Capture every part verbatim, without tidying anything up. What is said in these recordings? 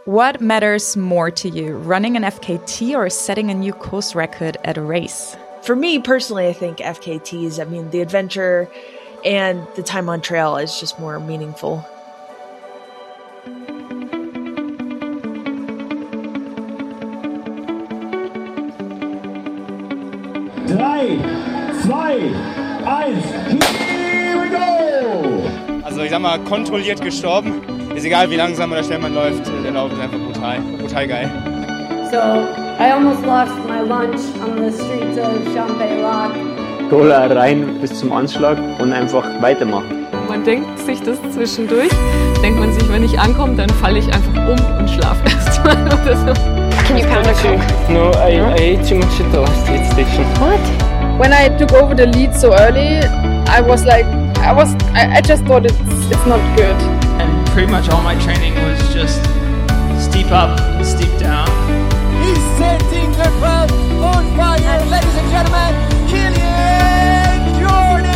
What matters more to you, running an F K T or setting a new course record at a race? For me personally, I think F K Ts, I mean, the adventure and the time on trail is just more meaningful. Drei, zwei, eins, here we go! Also ich sag mal, kontrolliert gestorben. Ist egal, wie langsam oder schnell man läuft, der Lauf ist einfach brutal, brutal geil. So, I almost lost my lunch on the streets of Champay Lock. Cola rein bis zum Anschlag und einfach weitermachen. Man denkt sich das zwischendurch, denkt man sich, wenn ich ankomme, dann falle ich einfach um und schlafe erstmal oder so. Can you count a coke? No, I, I ate too much at the last aid station. What? When I took over the lead so early, I was like, I was, I, I just thought it's it's not good. And pretty much all my training was just steep up, steep down. He's setting the crowd on fire, ladies and gentlemen, Kilian Jornet!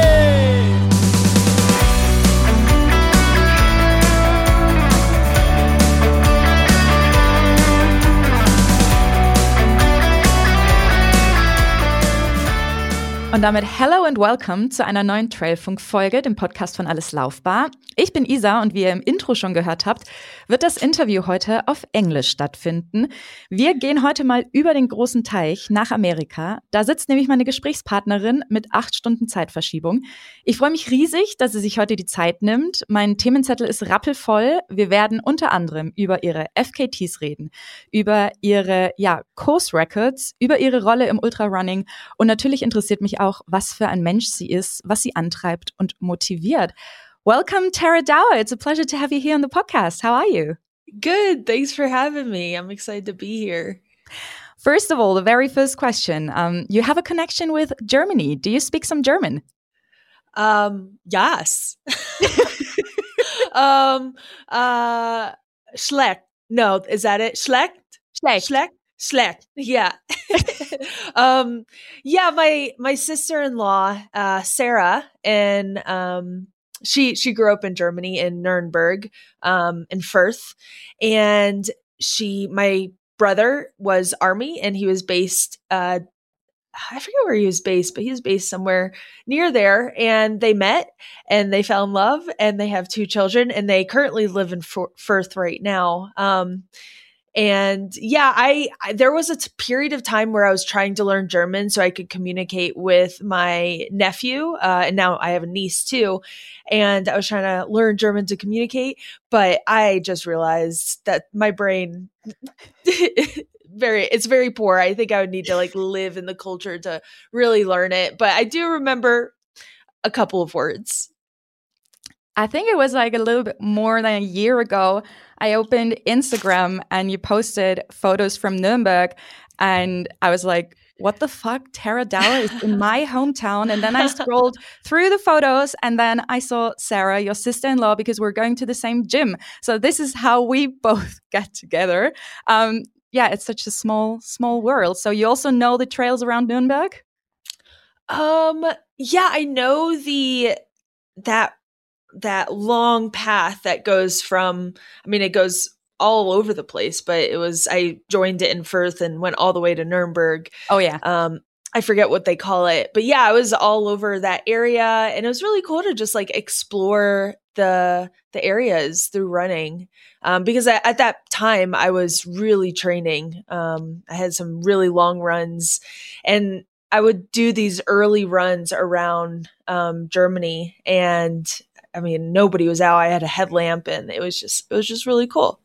Und damit hello and welcome zu einer neuen Trailfunk-Folge, dem Podcast von Alles Laufbar. Ich bin Isa und wie ihr im Intro schon gehört habt, wird das Interview heute auf Englisch stattfinden. Wir gehen heute mal über den großen Teich nach Amerika. Da sitzt nämlich meine Gesprächspartnerin mit acht Stunden Zeitverschiebung. Ich freue mich riesig, dass sie sich heute die Zeit nimmt. Mein Themenzettel ist rappelvoll. Wir werden unter anderem über ihre F K Ts reden, über ihre ja, Course Records, über ihre Rolle im Ultrarunning und natürlich interessiert mich auch, was für ein Mensch sie ist, was sie antreibt und motiviert. Welcome, Tara Dower. It's a pleasure to have you here on the podcast. How are you? Good. Thanks for having me. I'm excited to be here. First of all, the very first question. Um, you have a connection with Germany. Do you speak some German? Um, yes. um, uh, schlecht. No, is that it? Schlecht? Schlecht. Schlecht? Schlecht. Yeah. um, yeah, my, my sister-in-law, uh, Sarah, and, um, She she grew up in Germany in Nuremberg, um, in Fürth, and she my brother was Army and he was based. Uh, I forget where he was based, but he was based somewhere near there. And they met and they fell in love, and they have two children, and they currently live in Fürth right now. Um, And yeah, I, I there was a t- period of time where I was trying to learn German so I could communicate with my nephew. Uh, and now I have a niece too. And I was trying to learn German to communicate, but I just realized that my brain very, it's very poor. I think I would need to like live in the culture to really learn it. But I do remember a couple of words. I think it was like a little bit more than a year ago. I opened Instagram and you posted photos from Nuremberg, and I was like, what the fuck? Tara Dower is in my hometown. And then I scrolled through the photos, and then I saw Sarah, your sister-in-law, because we're going to the same gym. So this is how we both get together. Um, yeah, it's such a small, small world. So you also know the trails around Nuremberg? Um, yeah, I know the that that long path that goes from, I mean, it goes all over the place, but it was, I joined it in Fürth and went all the way to Nuremberg. Oh yeah. Um, I forget what they call it, but yeah, I was all over that area, and it was really cool to just like explore the, the areas through running. Um, because at, at that time I was really training. Um, I had some really long runs, and I would do these early runs around, um, Germany, and I mean, nobody was out. I had a headlamp, and it was just, it was just really cool.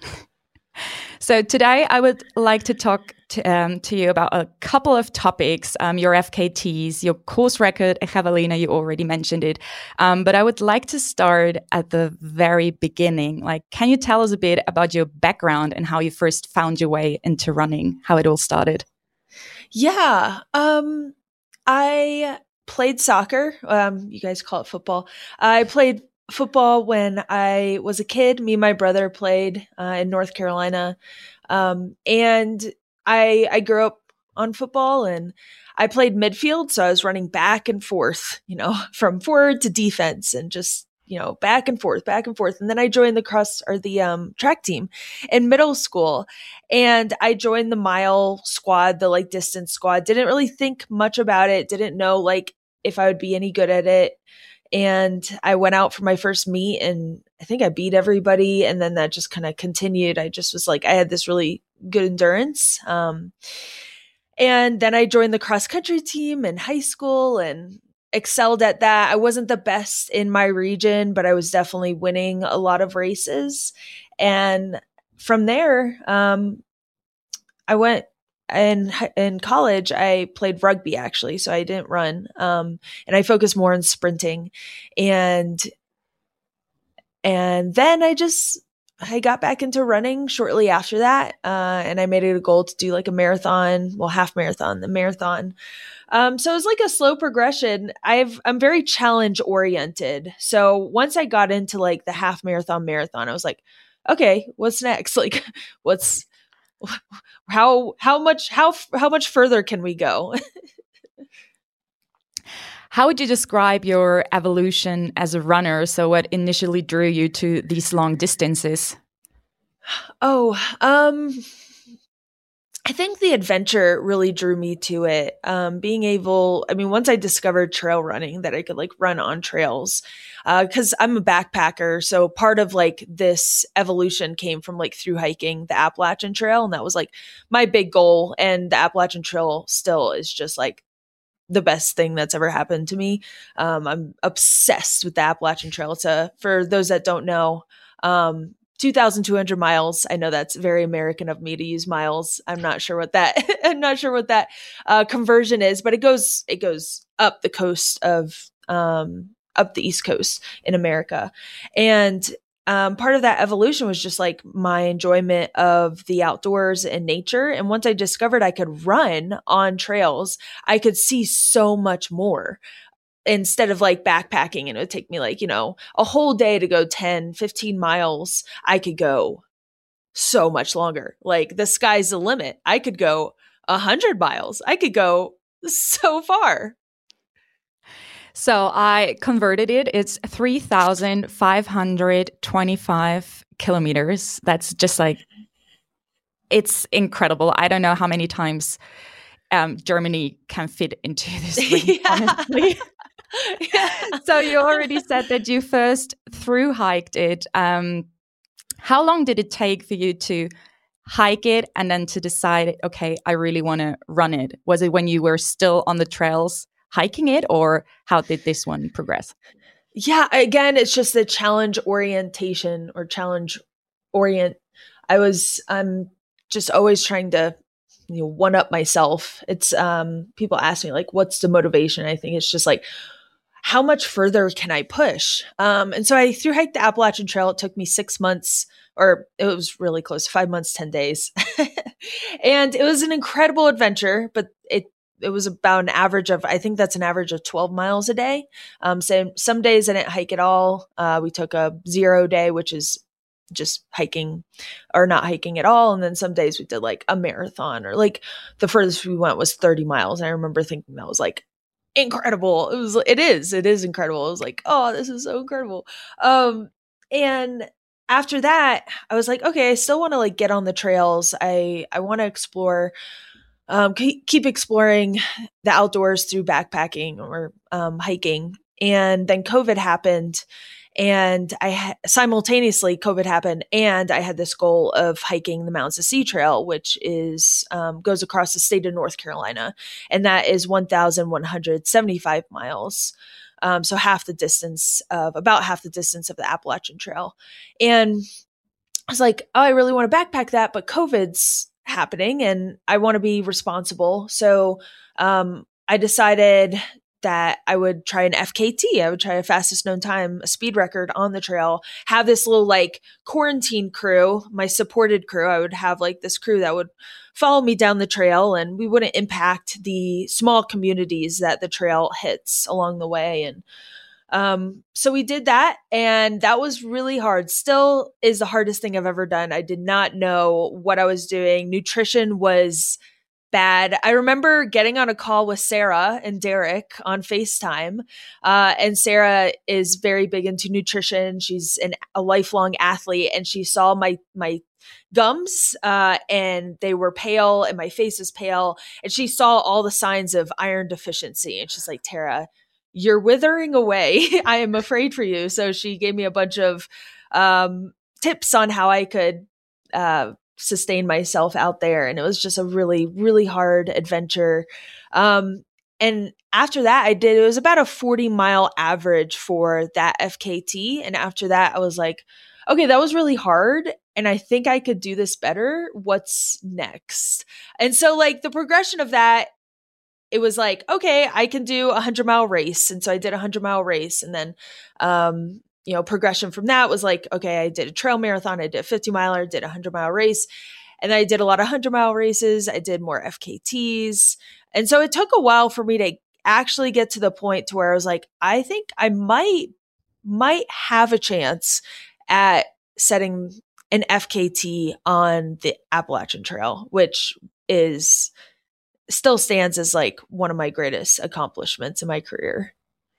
So today I would like to talk to, um, to you about a couple of topics, um, your F K Ts, your course record, Javelina, you already mentioned it. Um, but I would like to start at the very beginning. Like, can you tell us a bit about your background and how you first found your way into running, how it all started? Yeah. Um, I played soccer. Um, you guys call it football. I played football when I was a kid. Me and my brother played uh, in North Carolina. Um, and I I grew up on football, and I played midfield. So I was running back and forth, you know, from forward to defense, and just you know, back and forth, back and forth. And then I joined the cross or the um, track team in middle school. And I joined the mile squad, the like distance squad. Didn't really think much about it. Didn't know like if I would be any good at it. And I went out for my first meet and I think I beat everybody. And then that just kind of continued. I just was like, I had this really good endurance. Um, and then I joined the cross country team in high school and excelled at that. I wasn't the best in my region, but I was definitely winning a lot of races. And from there, um, I went in, in college, I played rugby actually. So I didn't run. Um, and I focused more on sprinting and, and then I just, I got back into running shortly after that. Uh, and I made it a goal to do like a marathon, well, half marathon, the marathon. Um, so it was like a slow progression. I've, I'm very challenge oriented. So once I got into like the half marathon marathon, I was like, okay, what's next? Like what's, how, how much, how, how much further can we go? How would you describe your evolution as a runner? So what initially drew you to these long distances? Oh, um, I think the adventure really drew me to it. Um, being able, I mean, once I discovered trail running, that I could like run on trails, uh, cause I'm a backpacker. So part of like this evolution came from like through hiking the Appalachian Trail. And that was like my big goal. And the Appalachian Trail still is just like the best thing that's ever happened to me. Um, I'm obsessed with the Appalachian Trail. It's a, for those that don't know, um, two thousand two hundred miles. I know that's very American of me to use miles. I'm not sure what that, I'm not sure what that uh, conversion is, but it goes, it goes up the coast of, um, up the East Coast in America. And um, part of that evolution was just like my enjoyment of the outdoors and nature. And once I discovered I could run on trails, I could see so much more. Instead of like backpacking and it would take me like, you know, a whole day to go ten, fifteen miles, I could go so much longer. Like the sky's the limit. I could go a hundred miles. I could go so far. So I converted it. It's three thousand five hundred twenty-five kilometers. That's just like, it's incredible. I don't know how many times um, Germany can fit into this ring, Yeah. honestly. Yeah. So you already said that you first through hiked it. Um, how long did it take for you to hike it and then to decide, okay, I really want to run it? Was it when you were still on the trails hiking it, or how did this one progress? Yeah, again, it's just the challenge orientation or challenge orient. I was, I'm just always trying to, you know, one up myself. It's, um, people ask me like, what's the motivation? I think it's just like, how much further can I push? Um, and so I through hiked the Appalachian Trail. It took me six months, or it was really close, five months, ten days. And it was an incredible adventure, but it, it was about an average of, I think that's an average of twelve miles a day. Um, so some days I didn't hike at all. Uh, we took a zero day, which is just hiking or not hiking at all. And then some days we did like a marathon, or like the furthest we went was thirty miles. And I remember thinking that was like incredible. It was, it is, it is incredible. It was like, oh, this is so incredible. Um, and after that, I was like, okay, I still want to like get on the trails. I, I want to explore, um, keep exploring the outdoors through backpacking or, um, hiking. And then COVID happened, and I ha- simultaneously COVID happened, and I had this goal of hiking the Mountains to Sea Trail, which is um, goes across the state of North Carolina, and that is one thousand one hundred seventy-five miles. Um, so half the distance of about half the distance of the Appalachian Trail. And I was like, oh, I really want to backpack that, but COVID's happening, and I want to be responsible. So um, I decided that I would try an F K T. I would try a fastest known time, a speed record on the trail, have this little like quarantine crew, my supported crew. I would have like this crew that would follow me down the trail, and we wouldn't impact the small communities that the trail hits along the way. And um, so we did that, and that was really hard. Still is the hardest thing I've ever done. I did not know what I was doing. Nutrition was bad. I remember getting on a call with Sarah and Derek on FaceTime. Uh, and Sarah is very big into nutrition. She's an, a lifelong athlete, and she saw my, my gums uh, and they were pale and my face was pale. And she saw all the signs of iron deficiency. And she's like, Tara, you're withering away. I am afraid for you. So she gave me a bunch of um, tips on how I could uh, sustain myself out there. And it was just a really, really hard adventure. Um, and after that, I did, it was about a forty mile average for that F K T. And after that, I was like, okay, that was really hard. And I think I could do this better. What's next? And so like the progression of that, it was like, okay, I can do a hundred mile race. And so I did a hundred mile race. And then, um, you know, progression from that was like, okay, I did a trail marathon, I did a fifty miler, did a hundred mile race. And then I did a lot of hundred mile races. I did more F K Ts. And so it took a while for me to actually get to the point to where I was like, I think I might, might have a chance at setting an F K T on the Appalachian Trail, which is still stands as like one of my greatest accomplishments in my career.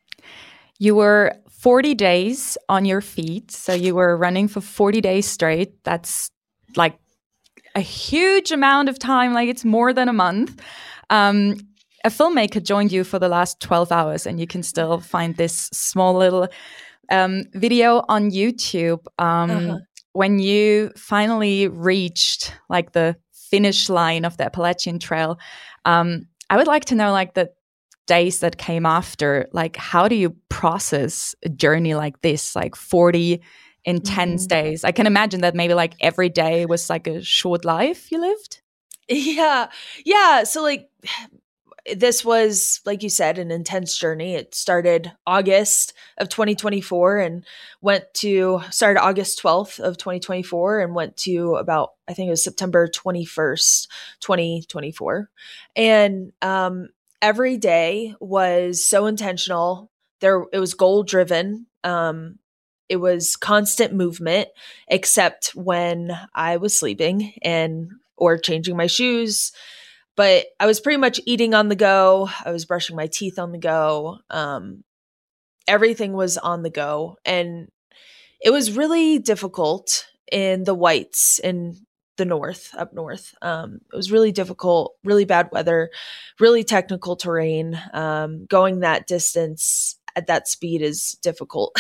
You were forty days on your feet. So you were running for forty days straight. That's like a huge amount of time. Like it's more than a month. Um, a filmmaker joined you for the last twelve hours, and you can still find this small little um, video on YouTube. Um, uh-huh. When you finally reached like the finish line of the Appalachian Trail, um, I would like to know like the days that came after. Like, how do you process a journey like this, like forty intense mm-hmm. days? I can imagine that maybe like every day was like a short life you lived. Yeah. Yeah. So like this was, like you said, an intense journey. It started August of twenty twenty-four and went to, started August twelfth of twenty twenty-four and went to about, I think it was September twenty-first, twenty twenty-four. And um, every day was so intentional. There, it was goal driven. Um, it was constant movement, except when I was sleeping and or changing my shoes. But I was pretty much eating on the go. I was brushing my teeth on the go. Um, everything was on the go. And it was really difficult in the Whites in the north, up north. Um, it was really difficult, really bad weather, really technical terrain. Um, going that distance at that speed is difficult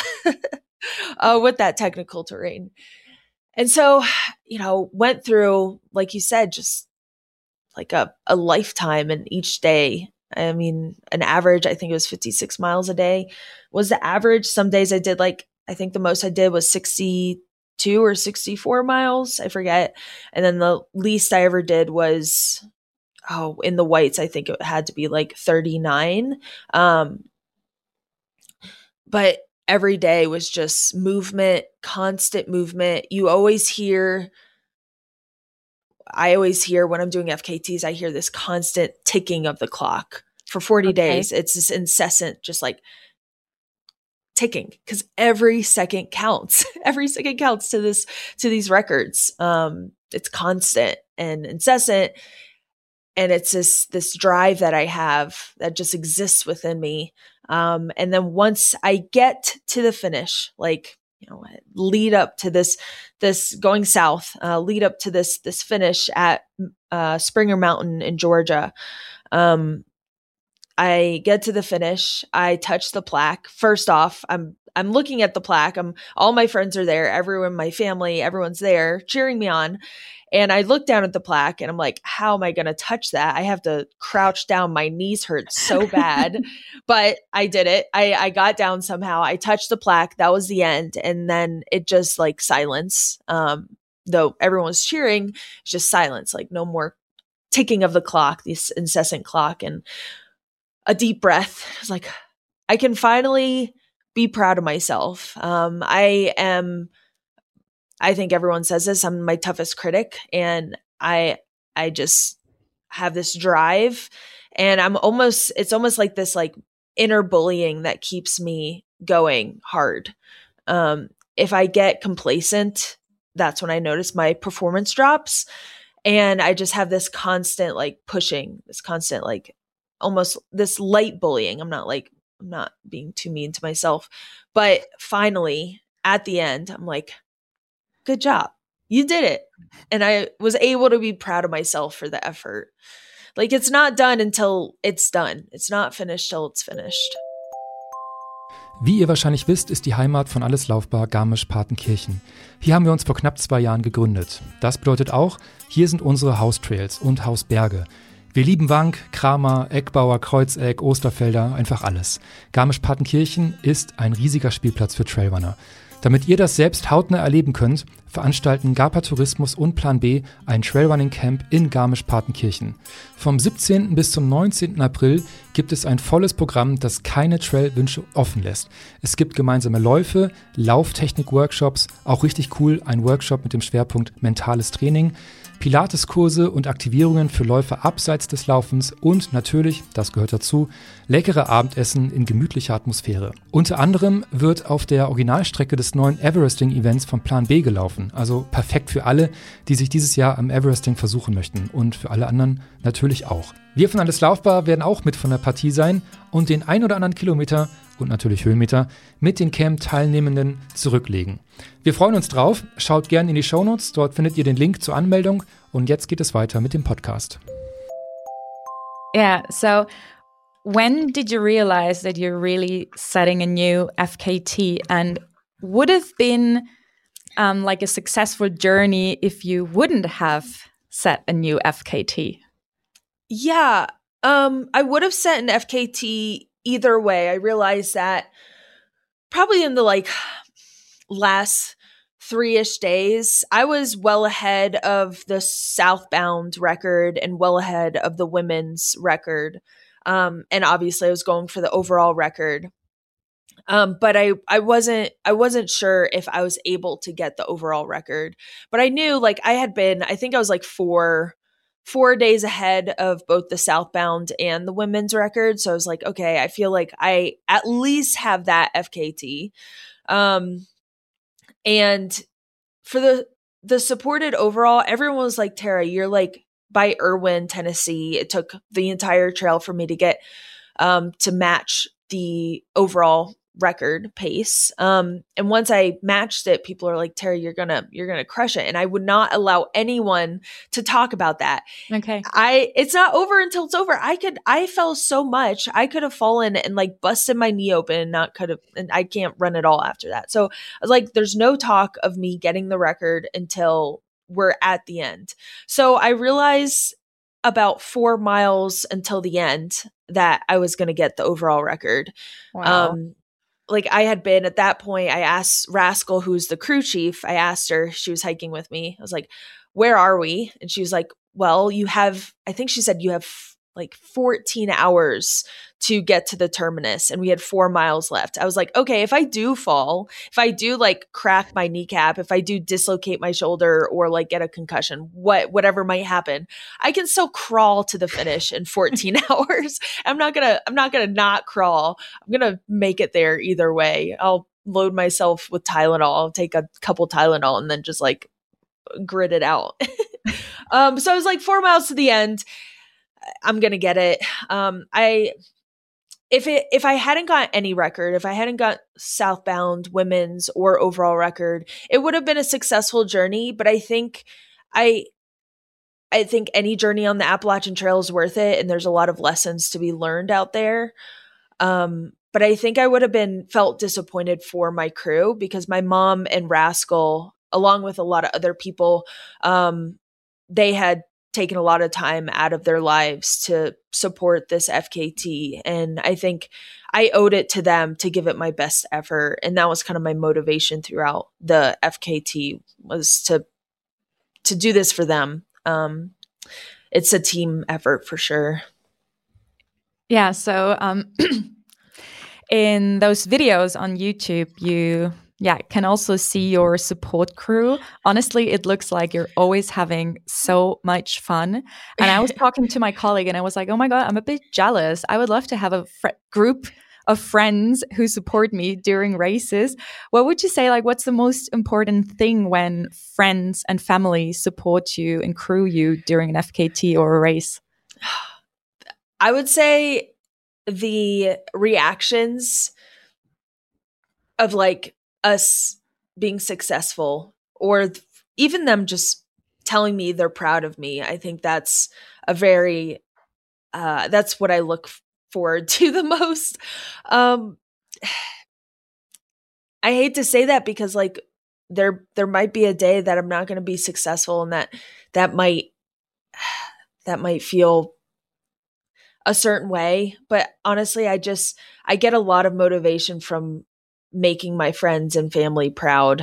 uh, with that technical terrain. And so, you know, went through, like you said, just like a, a lifetime in each day. I mean, an average, I think it was fifty-six miles a day was the average. Some days I did like, I think the most I did was sixty-two or sixty-four miles. I forget. And then the least I ever did was, oh, in the Whites, I think it had to be like thirty-nine. Um, but every day was just movement, constant movement. You always hear I always hear when I'm doing F K Ts, I hear this constant ticking of the clock for forty okay. days. It's this incessant, just like ticking, because every second counts. Every second counts to this, to these records. Um, it's constant and incessant. And it's this, this drive that I have that just exists within me. Um, and then once I get to the finish, like, you know, lead up to this, this going south, uh, lead up to this, this finish at, uh, Springer Mountain in Georgia. Um, I get to the finish. I touch the plaque. First off, I'm, I'm looking at the plaque. I'm, all my friends are there. Everyone, my family, everyone's there cheering me on. And I look down at the plaque and I'm like, how am I going to touch that? I have to crouch down. My knees hurt so bad, but I did it. I, I got down somehow. I touched the plaque. That was the end. And then it just like silence. Um, though everyone was cheering, it's just silence, like no more ticking of the clock, this incessant clock, and a deep breath. It's like, I can finally be proud of myself. Um, I am I think everyone says this, I'm my toughest critic, and I, I just have this drive, and I'm almost, it's almost like this like inner bullying that keeps me going hard. Um, if I get complacent, that's when I notice my performance drops. And I just have this constant like pushing, this constant like almost this light bullying. I'm not like, I'm not being too mean to myself. But finally, at the end, I'm like, good job. You did it. And I was able to be proud of myself for the effort. Like, it's not done until it's done. It's not finished till it's finished. Wie ihr wahrscheinlich wisst, ist die Heimat von Alles Laufbar Garmisch-Partenkirchen. Hier haben wir uns vor knapp zwei Jahren gegründet. Das bedeutet auch, hier sind unsere Haustrails und Hausberge. Wir lieben Wank, Kramer, Eckbauer, Kreuzeck, Osterfelder, einfach alles. Garmisch-Partenkirchen ist ein riesiger Spielplatz für Trailrunner. Damit ihr das selbst hautnah erleben könnt, veranstalten Garpa Tourismus und Plan B ein Trailrunning Camp in Garmisch-Partenkirchen. Vom siebzehnten bis zum neunzehnten April gibt es ein volles Programm, das keine Trailwünsche offen lässt. Es gibt gemeinsame Läufe, Lauftechnik-Workshops, auch richtig cool, ein Workshop mit dem Schwerpunkt mentales Training, Pilateskurse und Aktivierungen für Läufer abseits des Laufens und natürlich, das gehört dazu, leckere Abendessen in gemütlicher Atmosphäre. Unter anderem wird auf der Originalstrecke des neuen Everesting-Events von Plan B gelaufen, also perfekt für alle, die sich dieses Jahr am Everesting versuchen möchten und für alle anderen natürlich auch. Wir von Alles Laufbar werden auch mit von der Partie sein und den ein oder anderen Kilometer und natürlich Höhenmeter mit den Camp-Teilnehmenden zurücklegen. Wir freuen uns drauf, schaut gerne in die Shownotes, dort findet ihr den Link zur Anmeldung und jetzt geht es weiter mit dem Podcast. Yeah, so when did you realize that you're really setting a new F K T, and would have been um, like a successful journey if you wouldn't have set a new F K T? Yeah, um, I would have set an F K T either way. I realized that probably in the like last three-ish days, I was well ahead of the southbound record and well ahead of the women's record. Um, and obviously I was going for the overall record. Um, but I, I wasn't, I wasn't sure if I was able to get the overall record, but I knew like I had been, I think I was like four, four days ahead of both the southbound and the women's record. So I was like, okay, I feel like I at least have that F K T. Um, and for the, the supported overall, everyone was like, Tara, you're like by Irwin, Tennessee. It took the entire trail for me to get, um, to match the overall record pace. Um, and once I matched it, people are like, Terry, you're gonna, you're gonna crush it. And I would not allow anyone to talk about that. Okay. I, it's not over until it's over. I could, I fell so much. I could have fallen and like busted my knee open and not could have, and I can't run at all after that. So I was like, there's no talk of me getting the record until we're at the end. So I realized about four miles until the end that I was going to get the overall record. Wow. Um, like I had been at that point, I asked Rascal, who's the crew chief, I asked her, she was hiking with me. I was like, where are we? And she was like, well, you have, I think she said you have like fourteen hours to get to the terminus. And we had four miles left. I was like, okay, if I do fall, if I do like crack my kneecap, if I do dislocate my shoulder or like get a concussion, what, whatever might happen, I can still crawl to the finish in fourteen hours. I'm not going to, I'm not going to not crawl. I'm going to make it there either way. I'll load myself with Tylenol. I'll take a couple Tylenol and then just like grit it out. um, so I was like four miles to the end. I'm going to get it. Um, I, if it, if I hadn't got any record, if I hadn't got southbound women's or overall record, it would have been a successful journey. But I think I, I think any journey on the Appalachian Trail is worth it. And there's a lot of lessons to be learned out there. Um, but I think I would have been felt disappointed for my crew because my mom and Rascal, along with a lot of other people, um, they had taken a lot of time out of their lives to support this F K T. And I think I owed it to them to give it my best effort. And that was kind of my motivation throughout the F K T, was to, to do this for them. Um, it's a team effort for sure. Yeah. So, um, in those videos on YouTube, you Yeah, can also see your support crew. Honestly, it looks like you're always having so much fun. And I was talking to my colleague and I was like, oh my God, I'm a bit jealous. I would love to have a fr- group of friends who support me during races. What would you say, like, what's the most important thing when friends and family support you and crew you during an F K T or a race? I would say the reactions of like us being successful, or th- even them just telling me they're proud of me. I think that's a very, uh, that's what I look f- forward to the most. Um, I hate to say that because like there, there might be a day that I'm not going to be successful, and that, that might, that might feel a certain way. But honestly, I just, I get a lot of motivation from making my friends and family proud.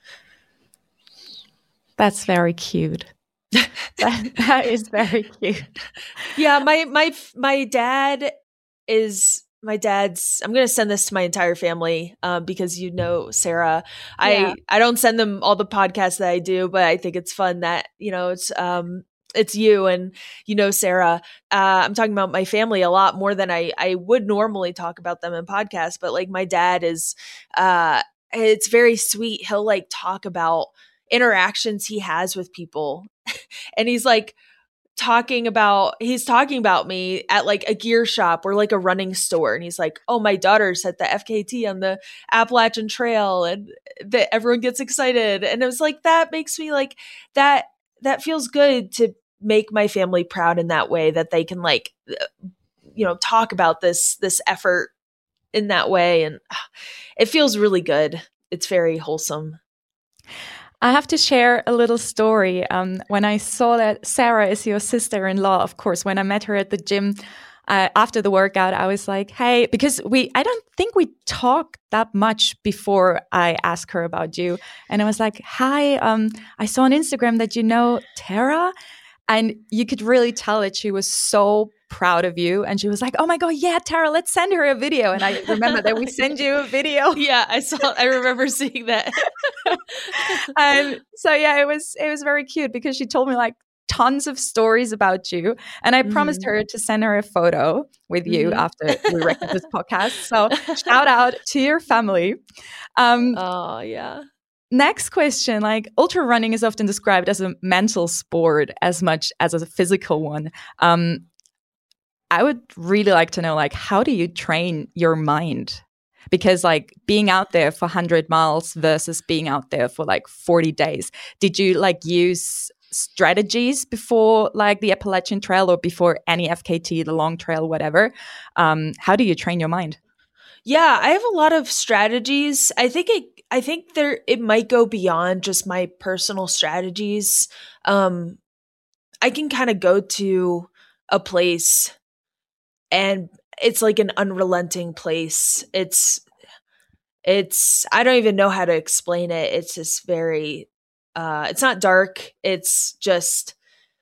That's very cute. that, that is very cute. Yeah, my my my dad is my dad's. I'm gonna send this to my entire family um, because you know Sarah. Yeah. I I don't send them all the podcasts that I do, but I think it's fun that you know it's um it's you and you know Sarah. Uh, I'm talking about my family a lot more than I I would normally talk about them in podcasts. But like my dad is, uh, it's very sweet. He'll like talk about interactions he has with people, and he's like talking about he's talking about me at like a gear shop or like a running store, and he's like, oh, my daughter's at the F K T on the Appalachian Trail, and that everyone gets excited. And it was like, that makes me like that that feels good to make my family proud in that way, that they can like you know talk about this this effort in that way, and uh, it feels really good. It's very wholesome. I have to share a little story. Um, when I saw that Sarah is your sister-in-law, of course, when I met her at the gym uh, after the workout, I was like, hey, because we, I don't think we talked that much before I asked her about you. And I was like, hi, um, I saw on Instagram that you know Tara. And you could really tell that she was so proud of you. And she was like, oh my God, yeah, Tara, let's send her a video. And I remember that we sent you a video. Yeah, I saw, I remember seeing that. And so, yeah, it was, it was very cute because she told me like tons of stories about you. And I mm-hmm. promised her to send her a photo with you mm-hmm. after we record this podcast. So shout out to your family. Um, oh, yeah. Next question, like ultra running is often described as a mental sport as much as a physical one. Um, I would really like to know, like, how do you train your mind? Because like being out there for one hundred miles versus being out there for like forty days, did you like use strategies before like the Appalachian Trail or before any F K T, the long trail, whatever? Um, how do you train your mind? Yeah, I have a lot of strategies. I think it I think there it might go beyond just my personal strategies. Um, I can kind of go to a place and it's like an unrelenting place. It's it's I don't even know how to explain it. It's just very uh it's not dark. It's just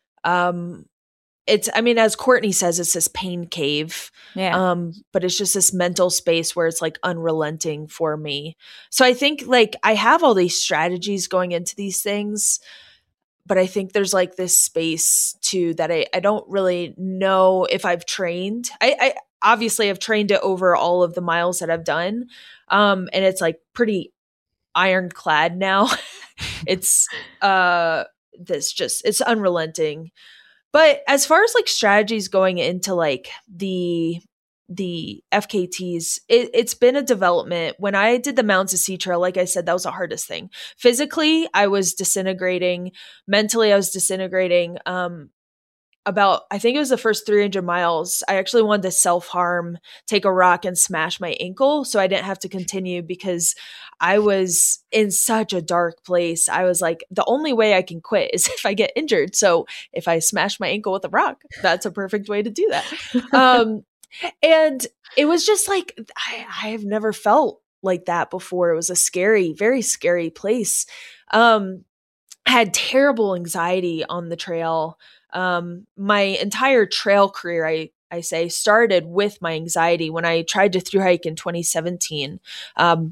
um It's, I mean, as Courtney says, it's this pain cave. Yeah. Um, but it's just this mental space where it's like unrelenting for me. So I think like I have all these strategies going into these things, but I think there's like this space too that I, I don't really know if I've trained. I, I obviously have trained it over all of the miles that I've done. Um, and it's like pretty ironclad now. It's, uh, this just, it's unrelenting. But as far as like strategies going into like the the F K Ts, it, it's been a development. When I did the Mountains to Sea Trail, like I said, that was the hardest thing. Physically, I was disintegrating. Mentally, I was disintegrating. Um, about, I think it was the first three hundred miles, I actually wanted to self-harm, take a rock and smash my ankle so I didn't have to continue because I was in such a dark place. I was like, the only way I can quit is if I get injured. So if I smash my ankle with a rock, that's a perfect way to do that. um, and it was just like, I, I have never felt like that before. It was a scary, very scary place. Um, I had terrible anxiety on the trail. Um, my entire trail career, I, I say, started with my anxiety. When I tried to thru hike in twenty seventeen, um,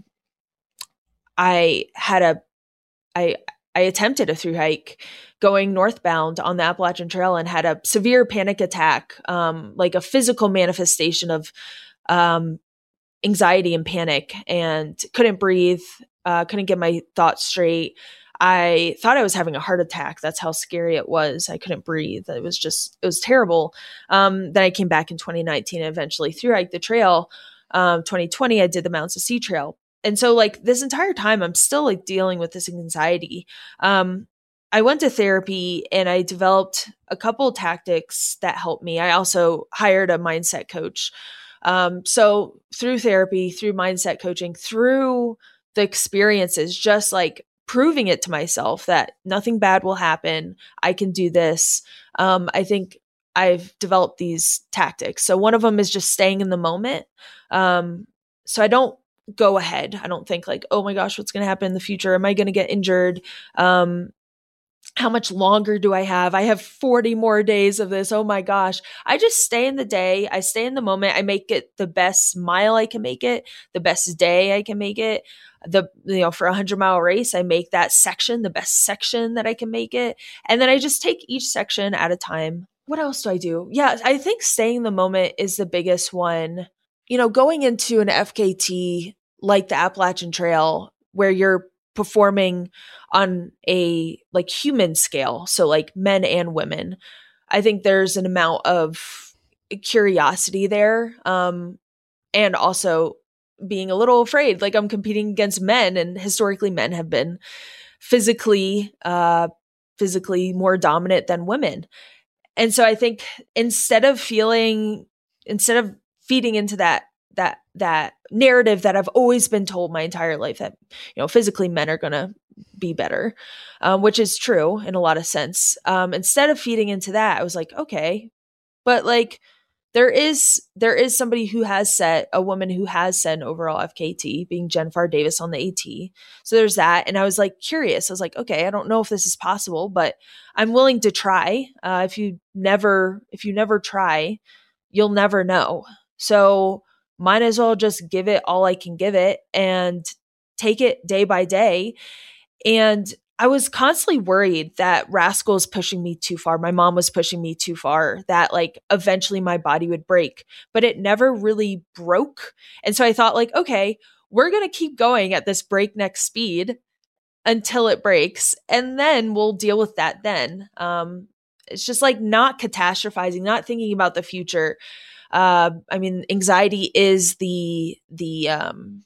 I had a, I, I attempted a thru hike going northbound on the Appalachian Trail and had a severe panic attack, um, like a physical manifestation of, um, anxiety and panic and couldn't breathe, uh, couldn't get my thoughts straight. I thought I was having a heart attack. That's how scary it was. I couldn't breathe. It was just, it was terrible. Um, then I came back in twenty nineteen and eventually through hike the trail. Um, twenty twenty, I did the Mountains to Sea Trail. And so like this entire time, I'm still like dealing with this anxiety. Um, I went to therapy and I developed a couple of tactics that helped me. I also hired a mindset coach. Um, so through therapy, through mindset coaching, through the experiences, just like proving it to myself that nothing bad will happen. I can do this. Um, I think I've developed these tactics. So one of them is just staying in the moment. Um, so I don't go ahead. I don't think like, oh my gosh, what's going to happen in the future? Am I going to get injured? Um, how much longer do I have? I have forty more days of this. Oh my gosh. I just stay in the day. I stay in the moment. I make it the best mile I can make it, the best day I can make it. The, you know, for a hundred mile race, I make that section the best section that I can make it. And then I just take each section at a time. What else do I do? Yeah, I think staying in the moment is the biggest one. You know, going into an F K T like the Appalachian Trail where you're performing on a like human scale, so like men and women, I think there's an amount of curiosity there, um, and also being a little afraid. Like I'm competing against men, and historically men have been physically, uh, physically more dominant than women. And so I think instead of feeling, instead of feeding into that, that, that narrative that I've always been told my entire life that, you know, physically men are going to be better, um, which is true in a lot of sense. Um, instead of feeding into that, I was like, okay, but like there is, there is somebody who has set, a woman who has set an overall F K T, being Jen Farr Davis on the AT. So there's that. And I was like curious. I was like, okay, I don't know if this is possible, but I'm willing to try. Uh, if you never, if you never try, you'll never know. So might as well just give it all I can give it and take it day by day. And I was constantly worried that Rascal was pushing me too far. My mom was pushing me too far, that like eventually my body would break, but it never really broke. And so I thought like, okay, we're going to keep going at this breakneck speed until it breaks. And then we'll deal with that then. Um, it's just like not catastrophizing, not thinking about the future. Uh, I mean, anxiety is the, the, um,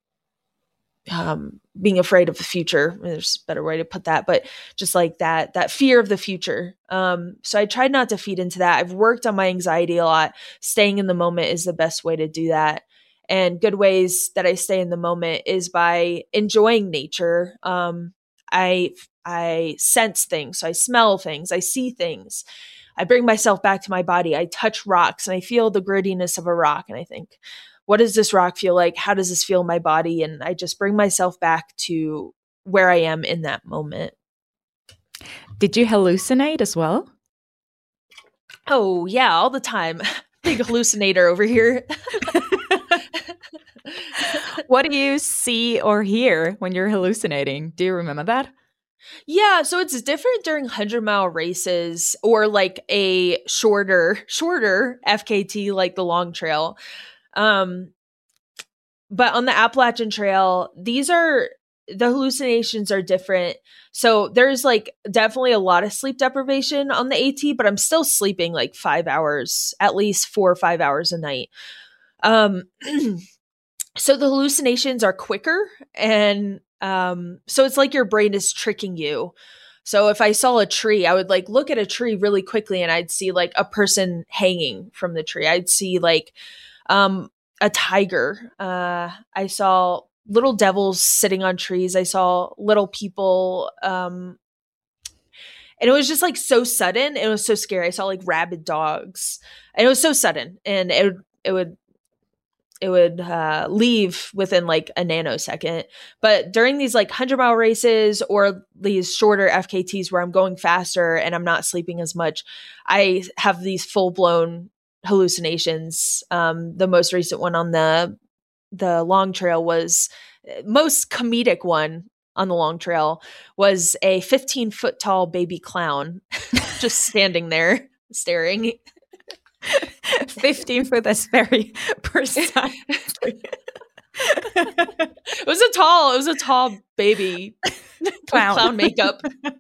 um, being afraid of the future. There's a better way to put that, but just like that, that fear of the future. Um, so I tried not to feed into that. I've worked on my anxiety a lot. Staying in the moment is the best way to do that. And good ways that I stay in the moment is by enjoying nature. Um, I, I sense things. So I smell things. I see things. I bring myself back to my body. I touch rocks and I feel the grittiness of a rock. And I think, what does this rock feel like? How does this feel in my body? And I just bring myself back to where I am in that moment. Did you hallucinate as well? Oh, yeah, all the time. Big hallucinator over here. What do you see or hear when you're hallucinating? Do you remember that? Yeah, so it's different during hundred mile races or like a shorter, shorter F K T like the Long Trail. Um, but on the Appalachian Trail, these are, the hallucinations are different. So there's like definitely a lot of sleep deprivation on the AT, but I'm still sleeping like five hours, at least four or five hours a night. Um, so the hallucinations are quicker. And um, so it's like your brain is tricking you. So if I saw a tree, I would like look at a tree really quickly and I'd see like a person hanging from the tree. I'd see like um, a tiger. Uh, I saw little devils sitting on trees. I saw little people. Um, and it was just like so sudden. It was so scary. I saw like rabid dogs and it was so sudden, and it would, it would, it would uh, leave within like a nanosecond. But during these like hundred mile races or these shorter F K Ts where I'm going faster and I'm not sleeping as much, I have these full blown hallucinations. Um, the most recent one on the the Long Trail was most comedic one on the Long Trail was a fifteen foot tall baby clown just standing there staring. fifteen foot, that's very precise. It was a tall, it was a tall baby Clown. clown makeup.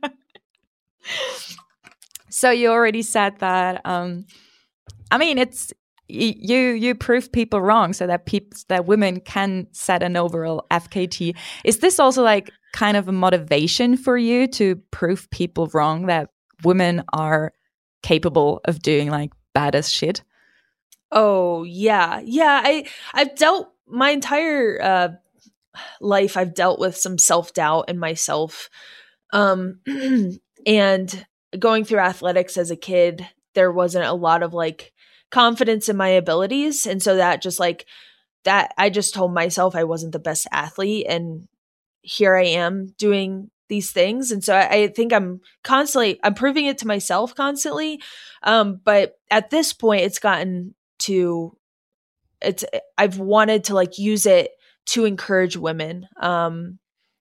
So you already said that. Um, I mean, it's y- you. You prove people wrong, so that people that women can set an overall F K T. Is this also like kind of a motivation for you to prove people wrong, that women are capable of doing like badass shit? Oh yeah, yeah. I I've dealt my entire uh, life. I've dealt with some self doubt in myself, um, and going through athletics as a kid, there wasn't a lot of like confidence in my abilities, and so that just like that, I just told myself I wasn't the best athlete, and here I am doing these things. And so I, I think I'm constantly, I'm proving it to myself constantly. Um, but at this point, it's gotten to, it's, I've wanted to like use it to encourage women. Um,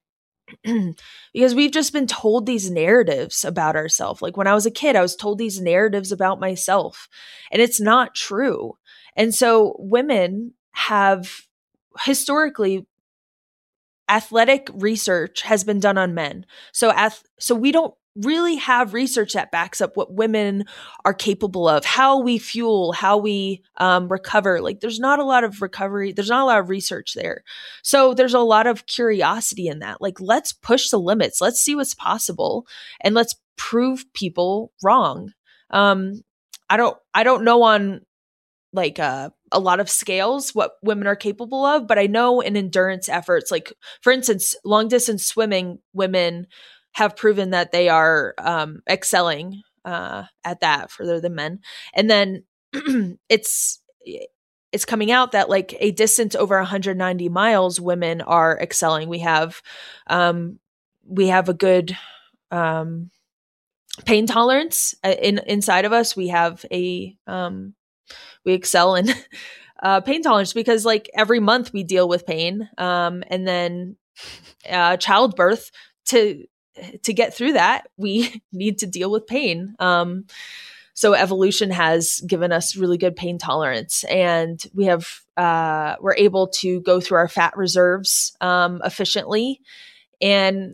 because we've just been told these narratives about ourselves. Like when I was a kid, I was told these narratives about myself, and it's not true. And so women have historically, athletic research has been done on men. So, ath- so we don't really have research that backs up what women are capable of, how we fuel, how we um, recover. Like there's not a lot of recovery. There's not a lot of research there. So there's a lot of curiosity in that. Like, let's push the limits. Let's see what's possible, and let's prove people wrong. Um, I don't, I don't know on like uh, a lot of scales what women are capable of, but I know in endurance efforts, like for instance, long distance swimming, women have proven that they are um, excelling uh, at that further than men. And then it's it's coming out that like a distance over one hundred ninety miles, women are excelling. We have um, we have a good um, pain tolerance in inside of us. We have a um, we excel in uh, pain tolerance because like every month we deal with pain, um, and then uh, childbirth to. To get through that, we need to deal with pain. Um, so evolution has given us really good pain tolerance, and we have uh, we're able to go through our fat reserves um, efficiently. And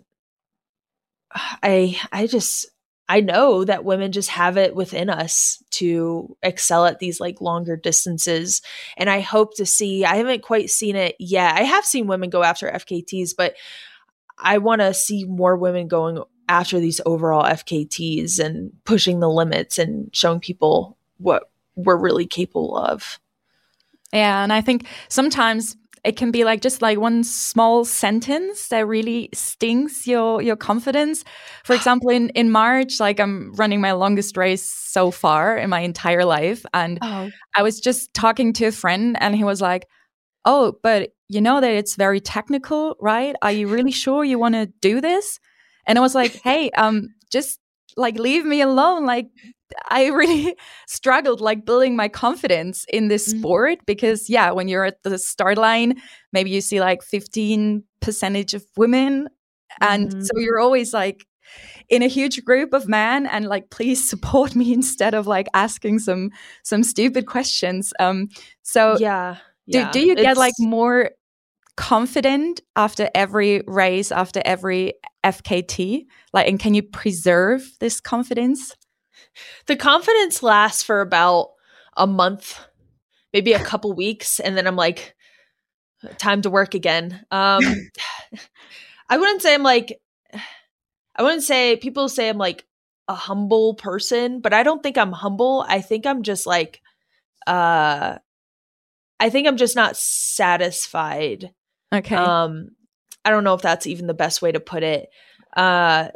I I just I know that women just have it within us to excel at these like longer distances. And I hope to see. I haven't quite seen it yet. I have seen women go after F K Ts, but I want to see more women going after these overall F K Ts and pushing the limits and showing people what we're really capable of. Yeah, and I think sometimes it can be like just like one small sentence that really stings your your confidence. For example, in, in March, like I'm running my longest race so far in my entire life. And Oh. I was just talking to a friend and he was like, oh, but you know that it's very technical, right? Are you really sure you want to do this? And I was like, hey, um, just like leave me alone. Like I really struggled like building my confidence in this Mm-hmm. sport because yeah, when you're at the start line, maybe you see like fifteen percentage of women. And Mhm. so you're always like in a huge group of men and like, please support me instead of like asking some, some stupid questions. Um, so Yeah. do, yeah. do you get like It's- more confident after every race, after every F K T? Like, and can you preserve this confidence? the confidence lasts for about a month, maybe a couple weeks, and then I'm like, time to work again. Um, I wouldn't say I'm like, I wouldn't say people say I'm like a humble person, but I don't think I'm humble. I think I'm just like, uh, I think I'm just not satisfied. Okay. Um, I don't know if that's even the best way to put it. Uh,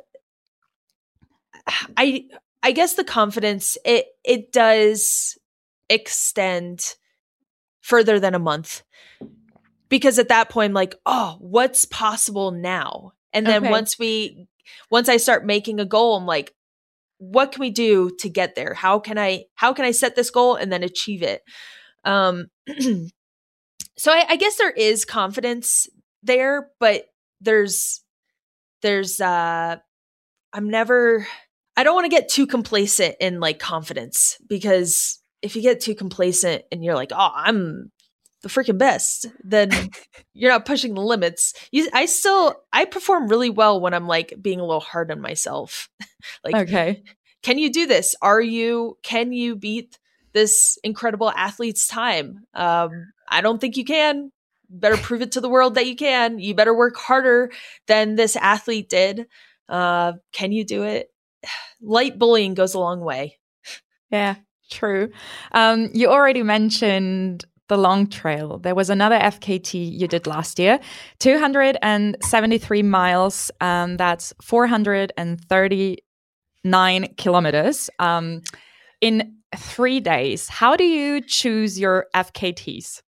I I guess the confidence it it does extend further than a month, because at that point I'm like, oh, what's possible now? And then Okay. once we once I start making a goal, I'm like, what can we do to get there? How can I how can I set this goal and then achieve it? Um, so I, I guess there is confidence there, but there's there's uh I'm never I don't want to get too complacent in like confidence, because if you get too complacent and you're like, oh, I'm the freaking best, then you're not pushing the limits. You, I still, I perform really well when I'm like being a little hard on myself. Like, okay, can you do this? Are you, can you beat this incredible athlete's time? Um, I don't think you can. Better prove it to the world that you can. You better work harder than this athlete did. Uh, can you do it? Light bullying goes a long way. Yeah, true. Um, you already mentioned the long trail. There was another F K T you did last year, two hundred seventy-three miles. Um, that's four hundred thirty-nine kilometers um, in three days. How do you choose your F K Ts?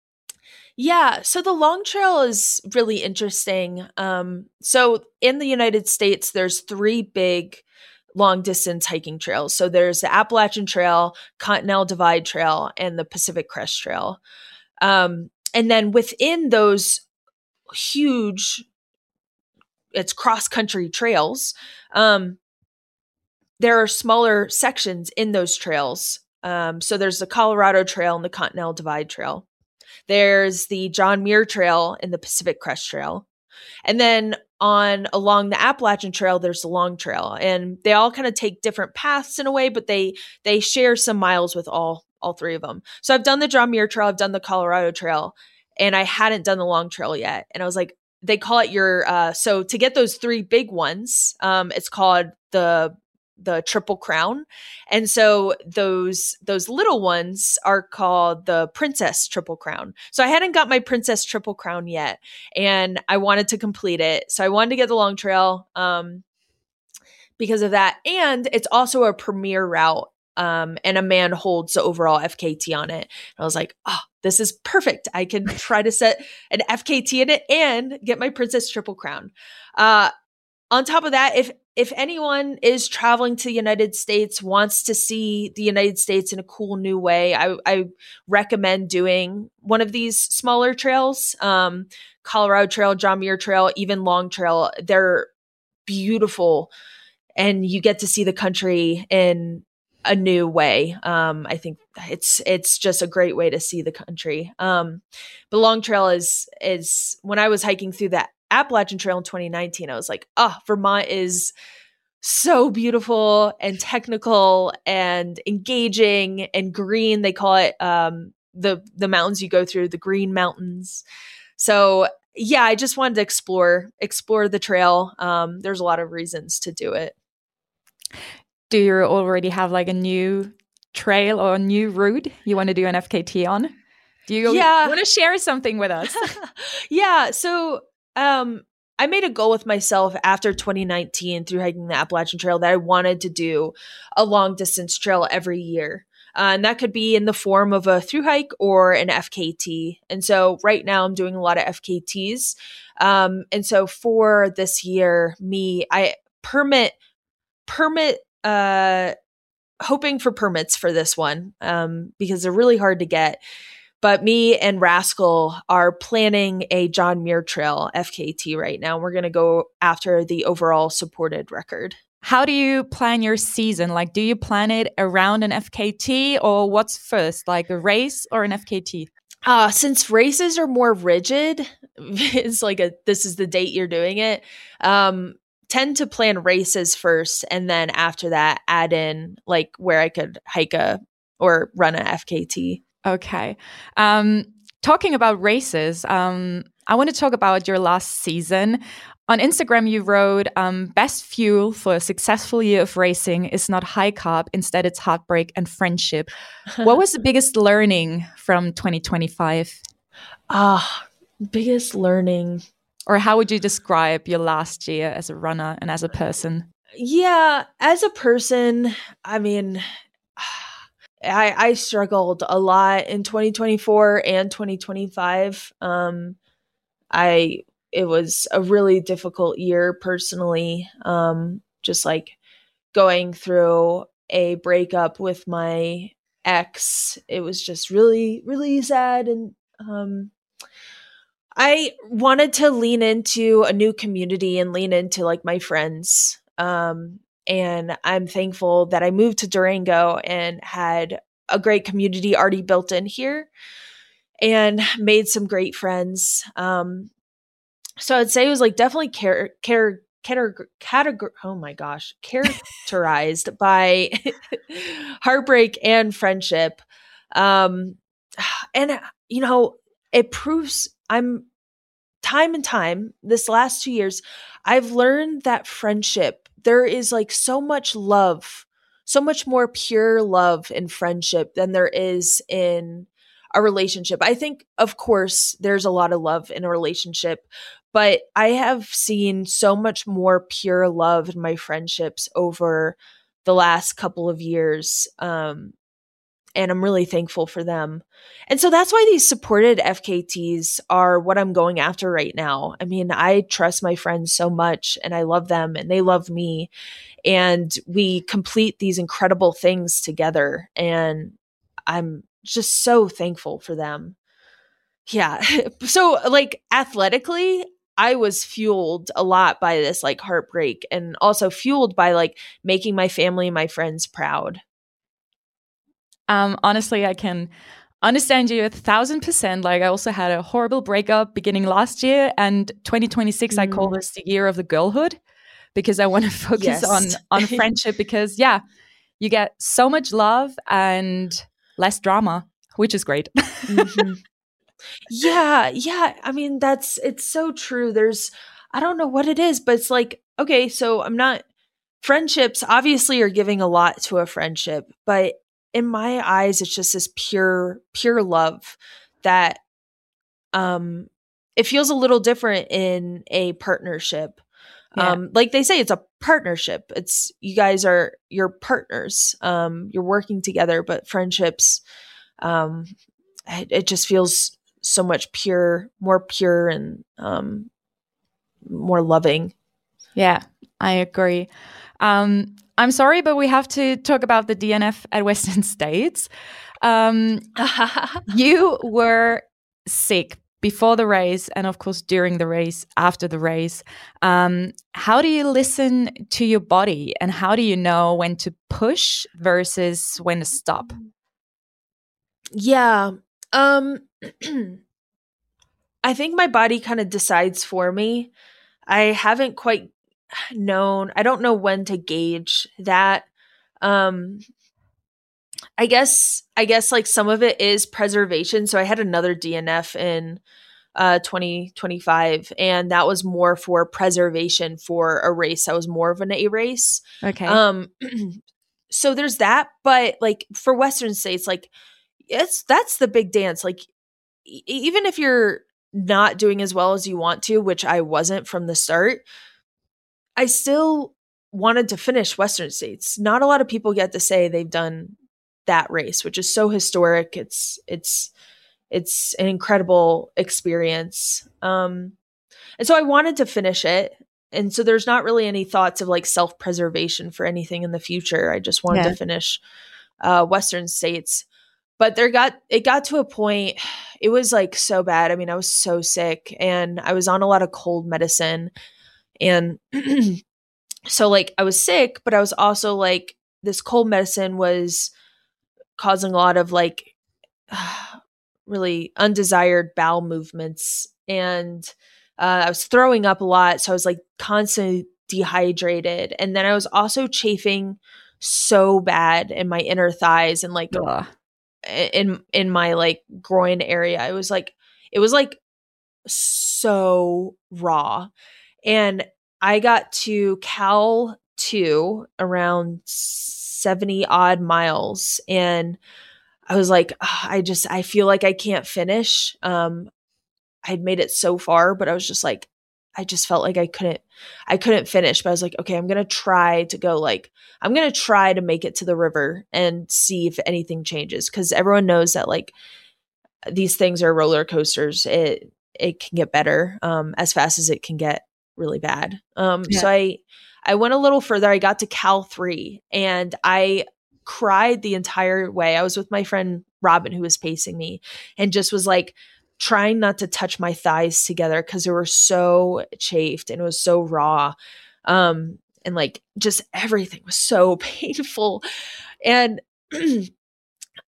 Yeah, so the long trail is really interesting. Um, so in the United States, there's three big long distance hiking trails. So there's the Appalachian Trail, Continental Divide Trail, and the Pacific Crest Trail. Um, and then within those huge, it's cross country trails, um, there are smaller sections in those trails. Um, so there's the Colorado Trail and the Continental Divide Trail. There's the John Muir Trail and the Pacific Crest Trail. And then on along the Appalachian Trail, there's the Long Trail, and they all kind of take different paths in a way, but they they share some miles with all all three of them. So I've done the John Muir Trail, I've done the Colorado Trail, and I hadn't done the Long Trail yet. And I was like, they call it your uh, so to get those three big ones, um, it's called the the Triple Crown. And so those those little ones are called the Princess Triple Crown. So I hadn't got my Princess Triple Crown yet, and I wanted to complete it. So I wanted to get the Long Trail um, because of that. And it's also a premier route, um, and a man holds the overall F K T on it. And I was like, oh, this is perfect. I can try to set an F K T in it and get my Princess Triple Crown. Uh, on top of that, if If anyone is traveling to the United States, wants to see the United States in a cool new way, I, I recommend doing one of these smaller trails. Um, Colorado Trail, John Muir Trail, even Long Trail. They're beautiful, and you get to see the country in a new way. Um, I think it's it's just a great way to see the country. Um, the Long Trail is is when I was hiking through that Appalachian Trail in twenty nineteen, I was like, oh, Vermont is so beautiful and technical and engaging and green. They call it um, the the mountains you go through, the Green Mountains. So yeah, I just wanted to explore explore the trail. Um, there's a lot of reasons to do it. Do you already have like a new trail or a new route you want to do an F K T on? Do you yeah. want to share something with us? yeah. So Um, I made a goal with myself after twenty nineteen through hiking the Appalachian Trail that I wanted to do a long distance trail every year. Uh, and that could be in the form of a through hike or an F K T. And so right now I'm doing a lot of F K Ts. Um, and so for this year, me, I permit, permit, uh, hoping for permits for this one, um, because they're really hard to get. But me and Rascal are planning a John Muir Trail F K T right now. We're going to go after the overall supported record. How do you plan your season? Like, do you plan it around an F K T, or what's first, like a race or an F K T? Uh, since races are more rigid, it's like a, this is the date you're doing it. Um, tend to plan races first, and then after that, add in like where I could hike a or run an F K T. Okay. Um, talking about races, um, I want to talk about your last season. On Instagram, you wrote, um, best fuel for a successful year of racing is not high carb. Instead, it's heartbreak and friendship. What was the biggest learning from twenty twenty-five? Ah, uh, biggest learning. Or how would you describe your last year as a runner and as a person? Yeah, as a person, I mean... I, I struggled a lot in twenty twenty-four and twenty twenty-five. Um, I it was a really difficult year personally. Um, just like going through a breakup with my ex. It was just really, really sad, and um, I wanted to lean into a new community and lean into like my friends. Um, And I'm thankful that I moved to Durango and had a great community already built in here and made some great friends. Um, so I'd say it was like definitely care, care, categor- categor- oh my gosh, characterized by heartbreak and friendship. Um, and, you know, it proves I'm time and time this last two years, I've learned that friendship, there is like so much love, so much more pure love in friendship than there is in a relationship. I think, of course, there's a lot of love in a relationship, but I have seen so much more pure love in my friendships over the last couple of years. Um, and I'm really thankful for them. And so that's why these supported F K Ts are what I'm going after right now. I mean, I trust my friends so much and I love them and they love me. And we complete these incredible things together. And I'm just so thankful for them. Yeah. So like athletically, I was fueled a lot by this like heartbreak and also fueled by like making my family and my friends proud. Um, honestly, I can understand you a thousand percent. Like I also had a horrible breakup beginning last year, and twenty twenty-six, mm. I call this the year of the girlhood because I want to focus yes. on, on friendship because yeah, you get so much love and less drama, which is great. mm-hmm. Yeah. Yeah. I mean, that's, it's so true. There's, I don't know what it is, but it's like, okay, so I'm not, friendships obviously are giving a lot to a friendship, but in my eyes, it's just this pure, pure love that um, it feels a little different in a partnership. Yeah. Um, like they say, it's a partnership. It's you guys are your partners. Um, you're working together, but friendships, um, it, it just feels so much pure, more pure and um, more loving. Yeah, I agree. Um, I'm sorry, but we have to talk about the D N F at Western States. Um, you were sick before the race and, of course, during the race, after the race. Um, how do you listen to your body and how do you know when to push versus when to stop? Yeah. Um, I think my body kind of decides for me. I haven't quite known. I don't know when to gauge that. Um, I guess, I guess like some of it is preservation. So I had another D N F in uh, twenty twenty-five, and that was more for preservation for a race. That was more of an A race. Okay. Um, so there's that, but like for Western States, like it's, that's the big dance. Like e- even if you're not doing as well as you want to, which I wasn't from the start, I still wanted to finish Western States. Not a lot of people get to say they've done that race, which is so historic. It's it's it's an incredible experience. Um, and so I wanted to finish it. And so there's not really any thoughts of like self-preservation for anything in the future. I just wanted yeah. to finish uh, Western States. But there got it got to a point, it was like so bad. I mean, I was so sick and I was on a lot of cold medicine. And so like I was sick, but I was also like this cold medicine was causing a lot of like uh, really undesired bowel movements. And uh, I was throwing up a lot. So I was like constantly dehydrated. And then I was also chafing so bad in my inner thighs and like Ugh. in in my like groin area. It was like it was like so raw. And I got to Cal two around seventy odd miles. And I was like, oh, I just, I feel like I can't finish. Um, I'd made it so far, but I was just like, I just felt like I couldn't, I couldn't finish. But I was like, okay, I'm going to try to go like, I'm going to try to make it to the river and see if anything changes. Cause everyone knows that like these things are roller coasters. It, it can get better um, as fast as it can get really bad. Um, yeah. So I, I went a little further. I got to Cal three and I cried the entire way. I was with my friend Robin, who was pacing me, and just was like trying not to touch my thighs together because they were so chafed and it was so raw. Um, and like just everything was so painful. And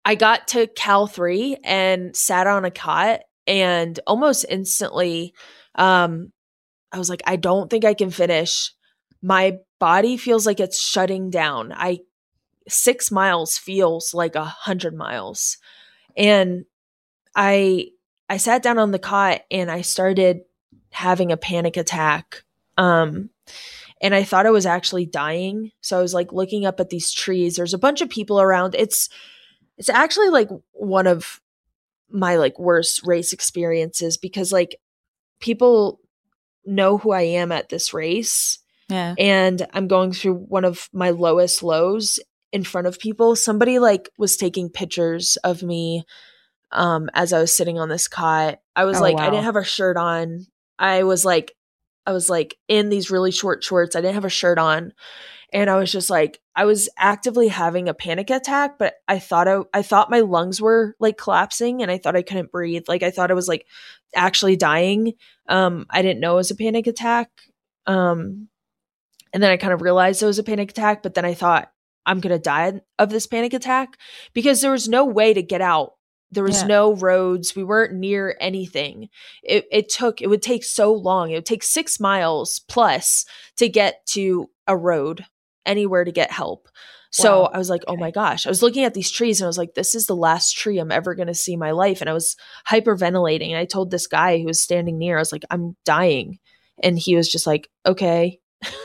I got to Cal three and sat on a cot, and almost instantly, um, I was like, I don't think I can finish. My body feels like it's shutting down. I six miles feels like a hundred miles. And I I sat down on the cot and I started having a panic attack. Um, and I thought I was actually dying. So I was like looking up at these trees. There's a bunch of people around. It's it's actually like one of my like worst race experiences because like people know who I am at this race. Yeah. And I'm going through one of my lowest lows in front of people. Somebody like was taking pictures of me um as I was sitting on this cot. I was Oh, like, wow. I didn't have a shirt on. I was like, I was like in these really short shorts. I didn't have a shirt on. And I was just like, I was actively having a panic attack, but I thought I, I thought my lungs were like collapsing and I thought I couldn't breathe. Like I thought I was like actually dying. Um, I didn't know it was a panic attack. Um, and then I kind of realized it was a panic attack, but then I thought I'm going to die of this panic attack because there was no way to get out. There was Yeah. no roads. We weren't near anything. It, it took, it would take so long. It would take six miles plus to get to a road, anywhere to get help. So Wow. I was like, oh Okay. my gosh. I was looking at these trees and I was like, this is the last tree I'm ever going to see in my life. And I was hyperventilating. And I told this guy who was standing near, I was like, I'm dying. And he was just like, okay,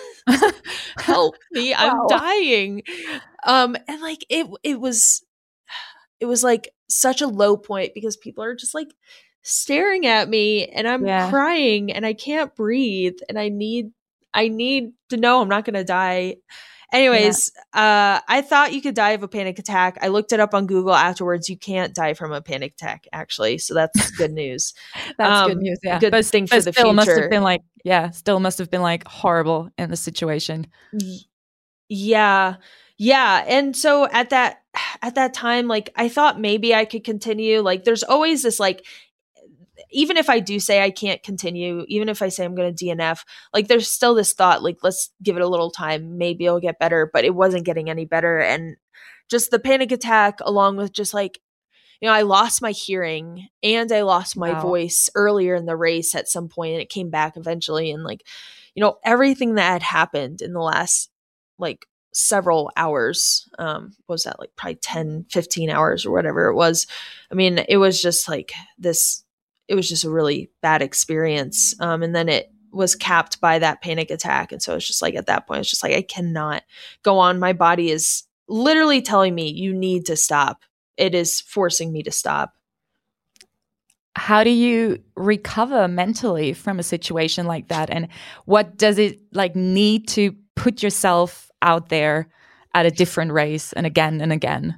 help me. I'm Wow. dying. Um, and like, it, it was, it was like such a low point because people are just like staring at me and I'm Yeah. crying and I can't breathe and I need, I need to know I'm not going to die. Anyways, uh, I thought you could die of a panic attack. I looked it up on Google afterwards. You can't die from a panic attack, actually. So that's good news. That's good Um, news. Yeah. good but, thing for but the still must future. have been like, yeah, still must have been like horrible in the situation. Y- Yeah. Yeah. And so at that at that time, like I thought maybe I could continue. Like there's always this like even if I do say I can't continue, even if I say I'm going to D N F, like there's still this thought like let's give it a little time, maybe it'll get better, but it wasn't getting any better. And just the panic attack along with just like you know, I lost my hearing and I lost my Wow. voice earlier in the race at some point and it came back eventually. And like, you know, everything that had happened in the last like several hours, um, what was that like probably ten, fifteen hours or whatever it was. I mean, it was just like this, it was just a really bad experience. Um, and then it was capped by that panic attack. And so it's just like, at that point, it's just like, I cannot go on. My body is literally telling me you need to stop. It is forcing me to stop. How do you recover mentally from a situation like that? And what does it like need to put yourself out there at a different race and again and again?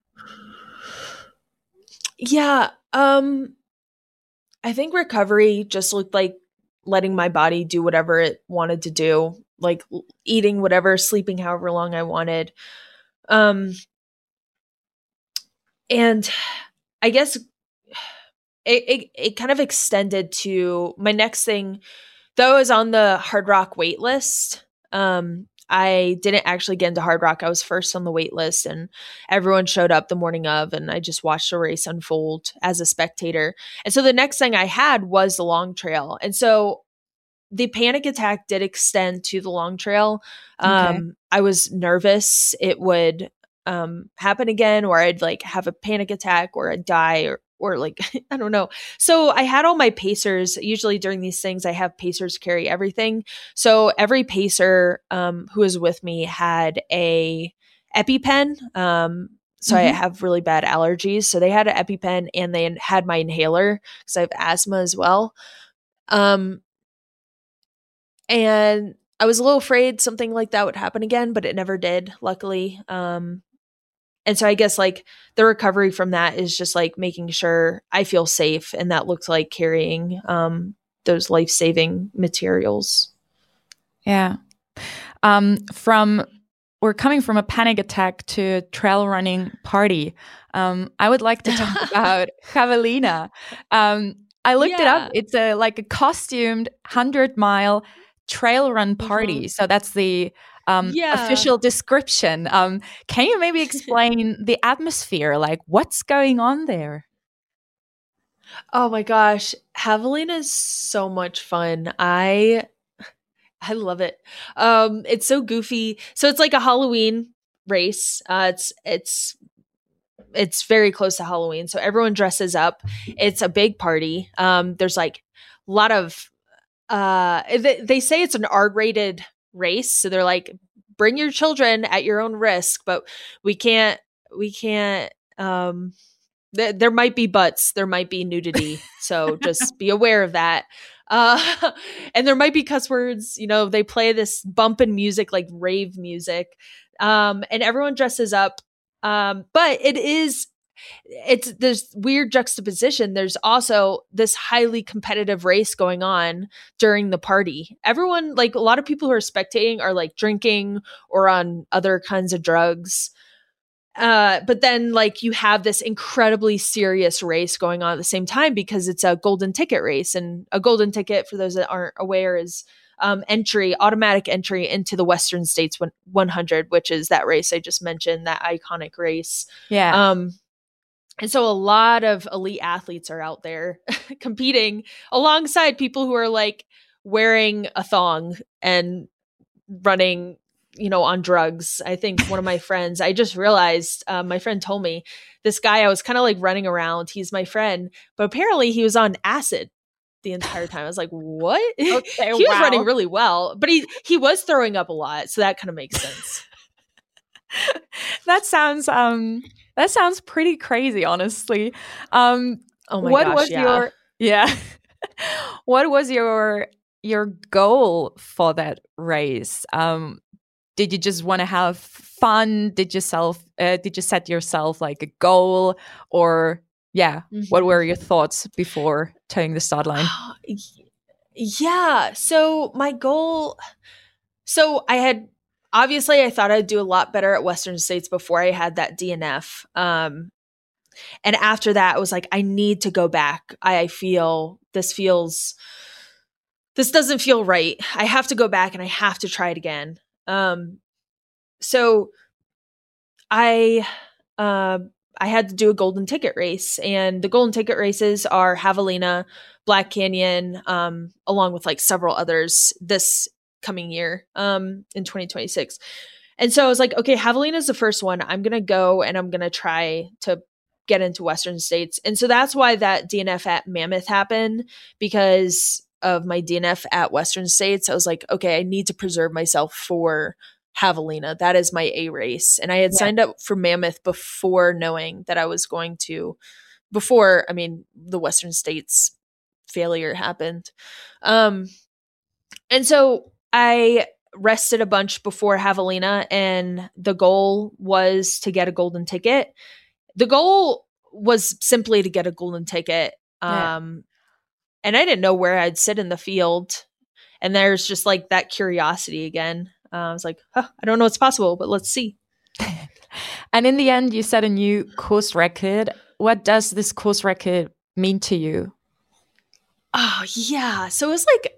Yeah. Um, I think recovery just looked like letting my body do whatever it wanted to do, like l- eating whatever, sleeping however long I wanted. Um, and I guess it, it, it kind of extended to my next thing, though I was on the Hard Rock wait list. Um, I didn't actually get into Hard Rock. I was first on the wait list and everyone showed up the morning of, and I just watched the race unfold as a spectator. And so the next thing I had was the long trail. And so the panic attack did extend to the long trail. Um, Okay. I was nervous it would um, happen again, or I'd like have a panic attack or I'd die or or like, I don't know. So I had all my pacers. Usually during these things, I have pacers carry everything. So every pacer um, who was with me had a EpiPen. Um, so I Mhm. have really bad allergies. So they had an EpiPen and they had my inhaler because I have asthma as well. Um, and I was a little afraid something like that would happen again, but it never did, luckily. Um, And so I guess like the recovery from that is just like making sure I feel safe. And that looked like carrying um, those life-saving materials. Yeah. Um, from we're coming from a panic attack to a trail running party. Um, I would like to talk about Javelina. Um, I looked it up. Yeah. It's a like a costumed hundred mile trail run party. Mhm. So that's the um, Yeah. official description. Um, can you maybe explain the atmosphere? Like, what's going on there? Oh my gosh, Javelina is so much fun. I I love it. Um, it's so goofy. So it's like a Halloween race. Uh, it's it's it's very close to Halloween, so everyone dresses up. It's a big party. Um, there's like a lot of uh, they, they say it's an R-rated race, so they're like, bring your children at your own risk, but we can't we can't. Um, th- there might be butts, there might be nudity, so just be aware of that. Uh, and there might be cuss words. You know, they play this bumpin' music, like rave music, um, and everyone dresses up. Um, but it is, it's there's weird juxtaposition. There's also this highly competitive race going on during the party. Everyone, like a lot of people who are spectating, are like drinking or on other kinds of drugs. Uh, but then like you have this incredibly serious race going on at the same time because it's a golden ticket race. And a golden ticket, for those that aren't aware, is um, entry, automatic entry into the Western States one hundred, which is that race I just mentioned, that iconic race. Yeah. Um, and so a lot of elite athletes are out there competing alongside people who are like wearing a thong and running, you know, on drugs. I think one of my friends, I just realized, uh, my friend told me this guy, I was kind of like running around. He's my friend, but apparently he was on acid the entire time. I was like, what? Okay, he was wow. running really well, but he, he was throwing up a lot. So that kind of makes sense. that sounds, um, that sounds pretty crazy, honestly. Um, oh my what gosh, was yeah. your, yeah. What was your, your goal for that race? Um, Did you just want to have fun? Did you self? Uh, did you set yourself like a goal, or yeah? Mm-hmm. What were your thoughts before turning the start line? Yeah. So my goal. So I had obviously I thought I'd do a lot better at Western States before I had that D N F. Um, and after that, I was like, I need to go back. I feel this feels. This doesn't feel right. I have to go back and I have to try it again. Um, so I, uh, I had to do a golden ticket race, and the golden ticket races are Javelina, Black Canyon, um, along with like several others this coming year, um, in twenty twenty-six. And so I was like, okay, Javelina is the first one. I'm going to go and I'm going to try to get into Western States. And so that's why that D N F at Mammoth happened, because of my D N F at Western States. I was like, okay, I need to preserve myself for Javelina. That is my A race. And I had yeah. signed up for Mammoth before knowing that I was going to, before, I mean, the Western States failure happened. Um, and so I rested a bunch before Javelina, and the goal was to get a golden ticket. The goal was simply to get a golden ticket. Um, yeah. And I didn't know where I'd sit in the field. And there's just like that curiosity again. Uh, I was like, huh, I don't know what's possible, but let's see. And in the end, you set a new course record. What does this course record mean to you? Oh, yeah. So it was like,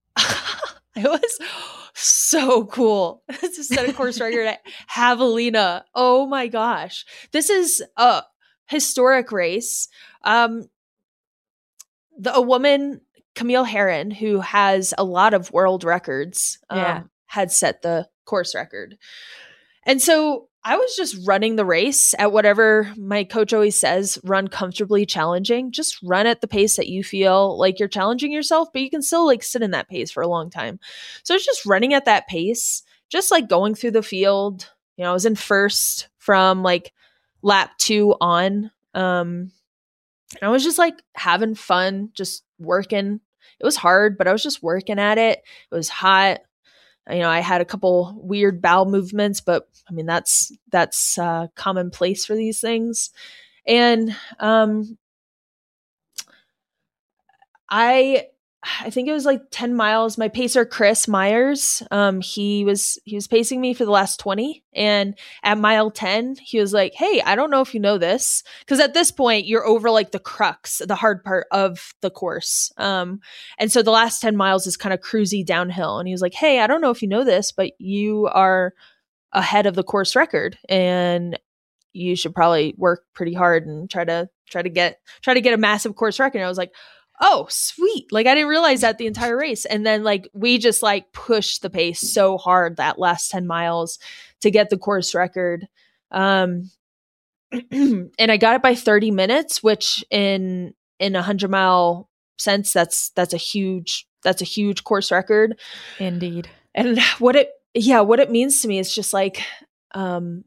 it was so cool to set a course record at Javelina. Oh my gosh. This is a historic race. Um, The, a woman, Camille Herron, who has a lot of world records, um, yeah. had set the course record. And so I was just running the race at whatever my coach always says, run comfortably challenging. Just run at the pace that you feel like you're challenging yourself, but you can still like sit in that pace for a long time. So it's just running at that pace, just like going through the field. You know, I was in first from like lap two on. Um, And I was just like having fun, just working. It was hard, but I was just working at it. It was hot. You know, I had a couple weird bowel movements, but I mean, that's, that's uh, commonplace for these things. And um, I, I think it was like ten miles. My pacer, Chris Myers, um, he was he was pacing me for the last twenty. And at mile ten, he was like, hey, I don't know if you know this. Because at this point, you're over like the crux, the hard part of the course. Um, and so the last ten miles is kind of cruisy downhill. And he was like, hey, I don't know if you know this, but you are ahead of the course record. And you should probably work pretty hard and try to try to get try to get a massive course record. And I was like, oh, sweet. Like, I didn't realize that the entire race. And then like, we just like pushed the pace so hard that last ten miles to get the course record. Um, and I got it by thirty minutes, which in, in a hundred mile sense, that's, that's a huge, that's a huge course record. Indeed. And what it, yeah, what it means to me is just like, um,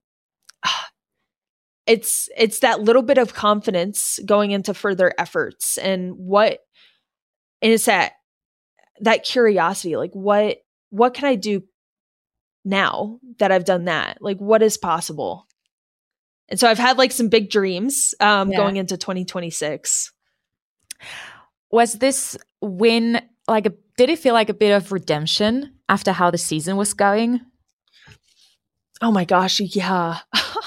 It's it's that little bit of confidence going into further efforts, and what and it's that that curiosity, like what what can I do now that I've done that? Like, what is possible? And so I've had like some big dreams um, Yeah. going into twenty twenty-six. Was this win like a? Did it feel like a bit of redemption after how the season was going? Oh my gosh, yeah.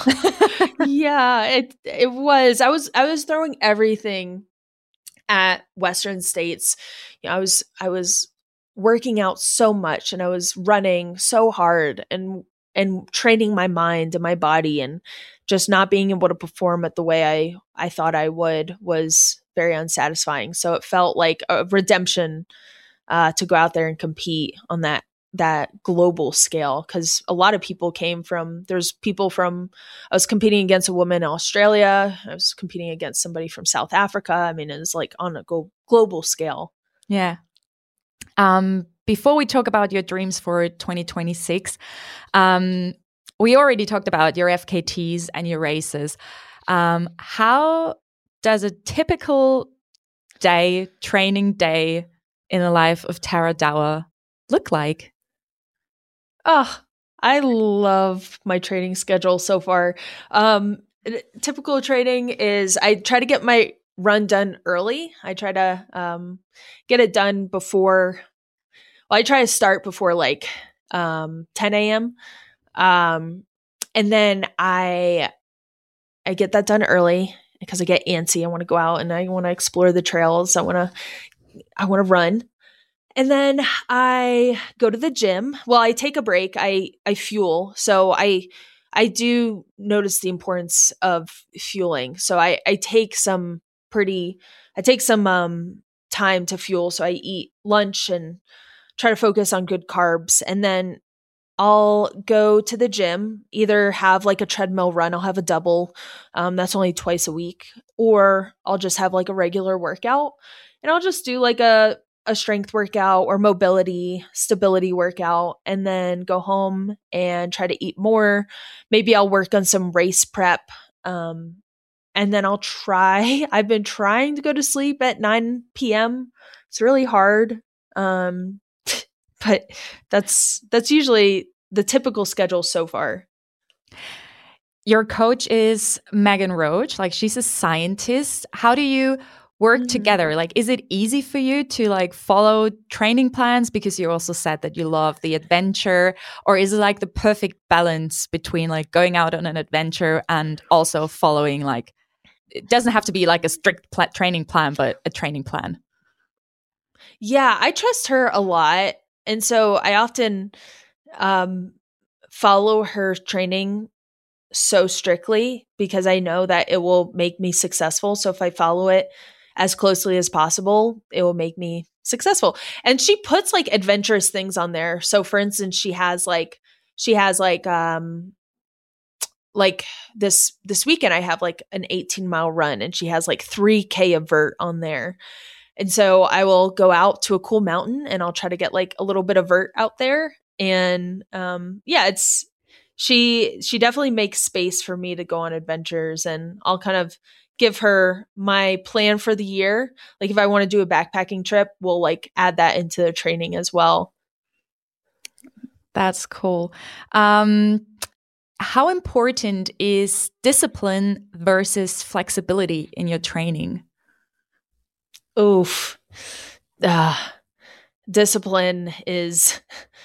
Yeah, it it was. I was I was throwing everything at Western States. You know, I was I was working out so much, and I was running so hard, and and training my mind and my body, and just not being able to perform it the way I I thought I would was very unsatisfying. So it felt like a redemption uh, to go out there and compete on that that global scale, because a lot of people came from there's people from I was competing against a woman in Australia, I was competing against somebody from South Africa. I mean, it was like on a go- global scale. Yeah. Um, before we talk about your dreams for twenty twenty-six, um, we already talked about your F K Ts and your races. Um, how does a typical day, training day in the life of Tara Dower look like? Oh, I love my training schedule so far. Um, typical training is I try to get my run done early. I try to um, get it done before, well, I try to start before like um, ten a.m. Um, and then I I get that done early because I get antsy. I want to go out and I want to explore the trails. I want to I want to run. And then I go to the gym. Well, I take a break. I, I fuel. So I I do notice the importance of fueling. So I, I take some pretty I take some um time to fuel. So I eat lunch and try to focus on good carbs. And then I'll go to the gym, either have like a treadmill run. I'll have a double. Um, that's only twice a week. Or I'll just have like a regular workout. And I'll just do like a a strength workout or mobility, stability workout, and then go home and try to eat more. Maybe I'll work on some race prep. Um, and then I'll try, I've been trying to go to sleep at nine p.m. It's really hard. Um, but that's, that's usually the typical schedule so far. Your coach is Megan Roach. Like, she's a scientist. How do you work mm-hmm. together? Like, is it easy for you to like follow training plans because you also said that you love the adventure, or is it like the perfect balance between like going out on an adventure and also following, like, it doesn't have to be like a strict pl- training plan, but a training plan? Yeah, I trust her a lot. And so I often um, follow her training so strictly because I know that it will make me successful. So if I follow it as closely as possible, it will make me successful. And she puts like adventurous things on there. So for instance, she has like, she has like, um, like this, this weekend I have like an eighteen mile run and she has like three K of vert on there. And so I will go out to a cool mountain and I'll try to get like a little bit of vert out there. And, um, yeah, it's, she, she definitely makes space for me to go on adventures, and I'll kind of give her my plan for the year. Like if I want to do a backpacking trip, we'll like add that into the training as well. That's cool. Um, how important is discipline versus flexibility in your training? Oof. Uh, discipline is,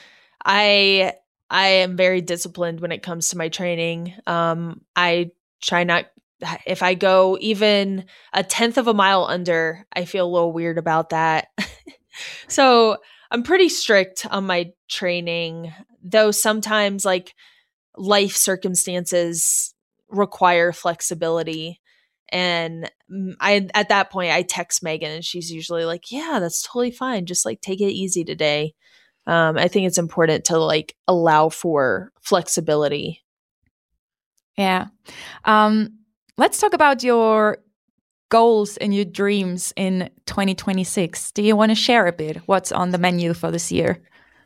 I I am very disciplined when it comes to my training. Um, I try not, if I go even a tenth of a mile under, I feel a little weird about that. So I'm pretty strict on my training, though sometimes like life circumstances require flexibility. And I, at that point, I text Megan and she's usually like, yeah, that's totally fine. Just like take it easy today. Um, I think it's important to like allow for flexibility. Yeah. Um, let's talk about your goals and your dreams in twenty twenty-six. Do you want to share a bit what's on the menu for this year?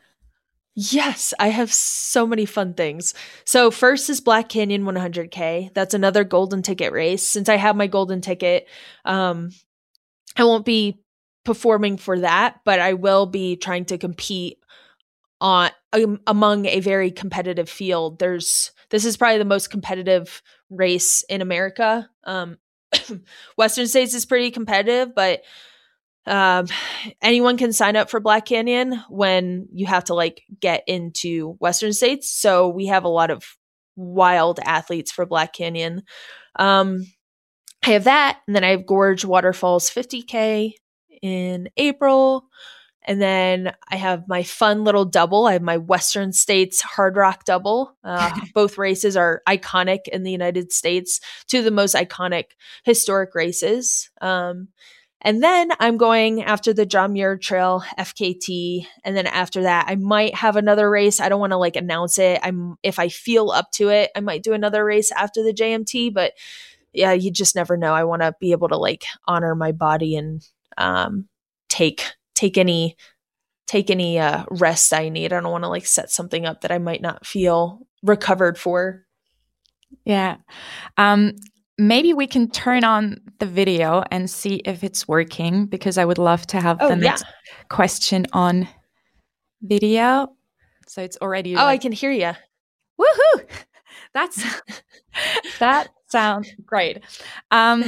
Yes, I have so many fun things. So first is Black Canyon one hundred K. That's another golden ticket race. Since I have my golden ticket, um, I won't be performing for that, but I will be trying to compete on um, among a very competitive field. There's this is probably the most competitive race in America. Um, Western States is pretty competitive, but um, anyone can sign up for Black Canyon when you have to like get into Western States. So we have a lot of wild athletes for Black Canyon. Um, I have that, and then I have Gorge Waterfalls fifty K in April. And then I have my fun little double. I have my Western States Hard Rock double. Uh, both races are iconic in the United States, two of the most iconic historic races. Um, and then I'm going after the John Muir Trail F K T. And then after that, I might have another race. I don't want to like announce it. I'm if I feel up to it, I might do another race after the J M T. But yeah, you just never know. I want to be able to like honor my body and um, take take any take any uh, rest I need. I don't want to like set something up that I might not feel recovered for. Yeah. Um, maybe we can turn on the video and see if it's working, because I would love to have oh, the yeah. next question on video. So it's already. Oh, like, I can hear you. Woohoo! That's that sounds great. Um,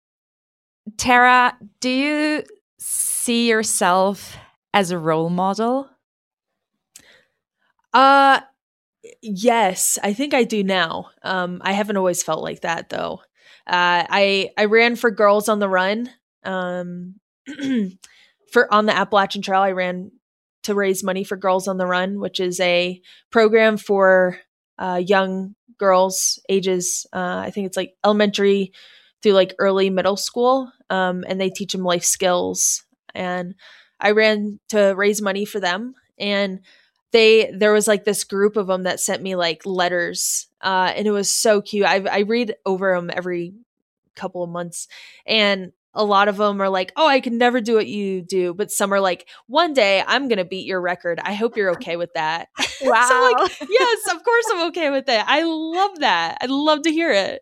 Tara, do you see yourself as a role model? Uh, yes, I think I do now. Um, I haven't always felt like that though. Uh, I I ran for Girls on the Run. Um, for on the Appalachian Trail, I ran to raise money for Girls on the Run, which is a program for uh, young girls ages. Uh, I think it's like elementary through like early middle school, um, and they teach them life skills. And I ran to raise money for them, and they there was like this group of them that sent me like letters, uh, and it was so cute. I I read over them every couple of months, and a lot of them are like, "Oh, I can never do what you do," but some are like, "One day I'm gonna beat your record. I hope you're okay with that." Wow! So I'm like, yes, of course I'm okay with that. I love that. I'd love to hear it.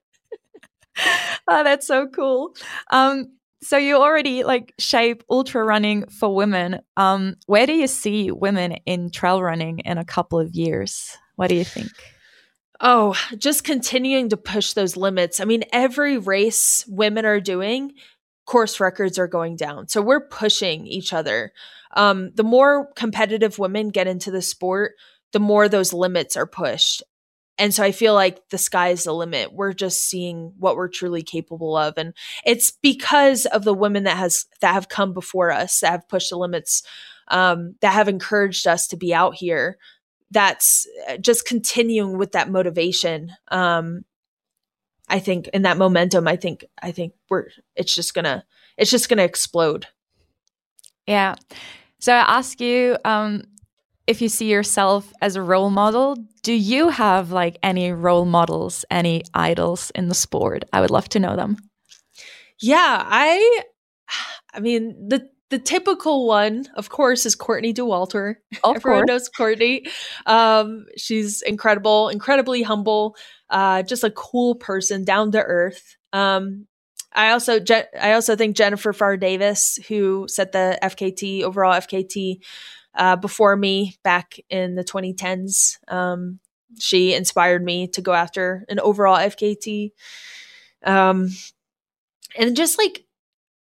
Oh, that's so cool. Um, so you already like shape ultra running for women. Um, where do you see women in trail running in a couple of years? What do you think? Oh, just continuing to push those limits. I mean, every race women are doing, course records are going down. So we're pushing each other. Um, the more competitive women get into the sport, the more those limits are pushed. And so I feel like the sky's the limit. We're just seeing what we're truly capable of. And it's because of the women that has that have come before us, that have pushed the limits, um, that have encouraged us to be out here. That's just continuing with that motivation. Um, I think in that momentum, I think I think we're it's just gonna it's just gonna explode. Yeah. So I ask you, um, if you see yourself as a role model, do you have like any role models, any idols in the sport? I would love to know them. Yeah, I, I mean, the the typical one, of course, is Courtney Dauwalter. Of Everyone course. knows Courtney. Um, she's incredible, incredibly humble, uh, just a cool person, down to earth. Um, I also, Je- I also think Jennifer Farr Davis, who set the F K T overall F K T. Uh, before me back in the twenty tens. Um, she inspired me to go after an overall F K T. Um, and just like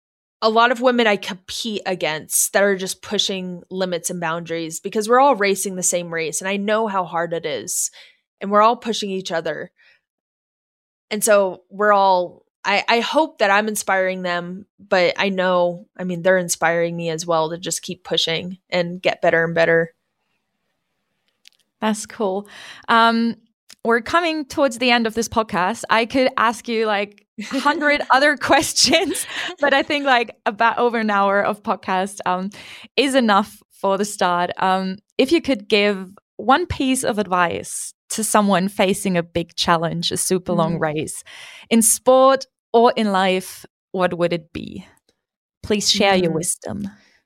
a lot of women I compete against that are just pushing limits and boundaries, because we're all racing the same race. And I know how hard it is. And we're all pushing each other. And so we're all, I, I hope that I'm inspiring them, but I know, I mean, they're inspiring me as well to just keep pushing and get better and better. That's cool. Um, we're coming towards the end of this podcast. I could ask you like a hundred other questions, but I think like about over an hour of podcast um, is enough for the start. Um, if you could give one piece of advice to someone facing a big challenge, a super long mm. race, in sport or in life, what would it be? Please share mm. your wisdom.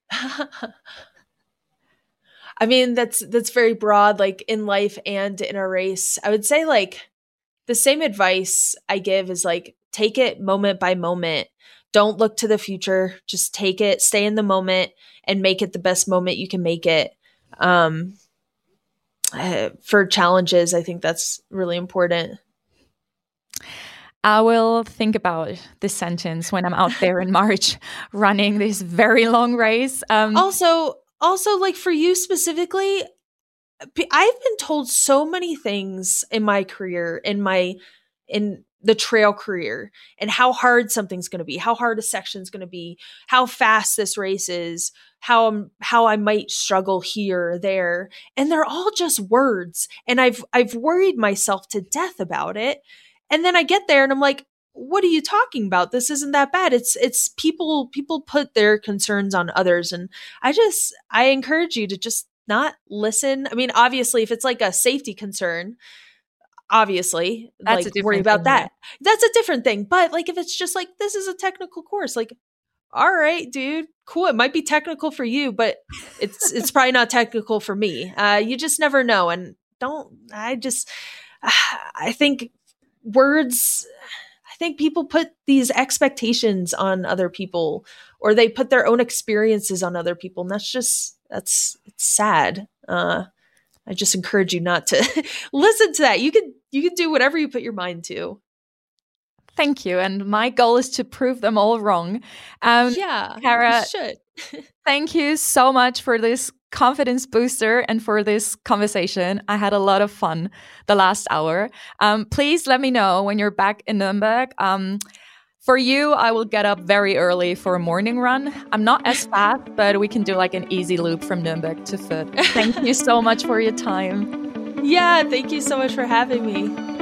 I mean, that's that's very broad, like in life and in a race. I would say like the same advice I give is like, take it moment by moment. Don't look to the future. Just take it, stay in the moment, and make it the best moment you can make it. Um, uh, for challenges, I think that's really important. I will think about this sentence when I'm out there in March running this very long race. Um, also, Also, like for you specifically, I've been told so many things in my career, in my, in the trail career, and how hard something's going to be, how hard a section's going to be, how fast this race is, how I'm, how I might struggle here or there. And they're all just words. And I've, I've worried myself to death about it. And then I get there and I'm like, what are you talking about? This isn't that bad. It's, it's people, people put their concerns on others. And I just, I encourage you to just not listen. I mean, obviously if it's like a safety concern, obviously that's like worry about thing, that. Yeah. That's a different thing. But like, if it's just like, this is a technical course, like, all right, dude, cool. It might be technical for you, but it's, it's probably not technical for me. Uh, you just never know. And don't, I just, I think words, I think people put these expectations on other people, or they put their own experiences on other people. And that's just, that's, it's sad. Uh, I just encourage you not to listen to that. You can, you can do whatever you put your mind to. Thank you. And my goal is to prove them all wrong. Um, yeah, Kara, you should. Thank you so much for this confidence booster and for this conversation. I had a lot of fun the last hour. Um, please let me know when you're back in Nuremberg. Um, for you, I will get up very early for a morning run. I'm not as fast, but we can do like an easy loop from Nuremberg to Fürth. Thank you so much for your time. Yeah, thank you so much for having me.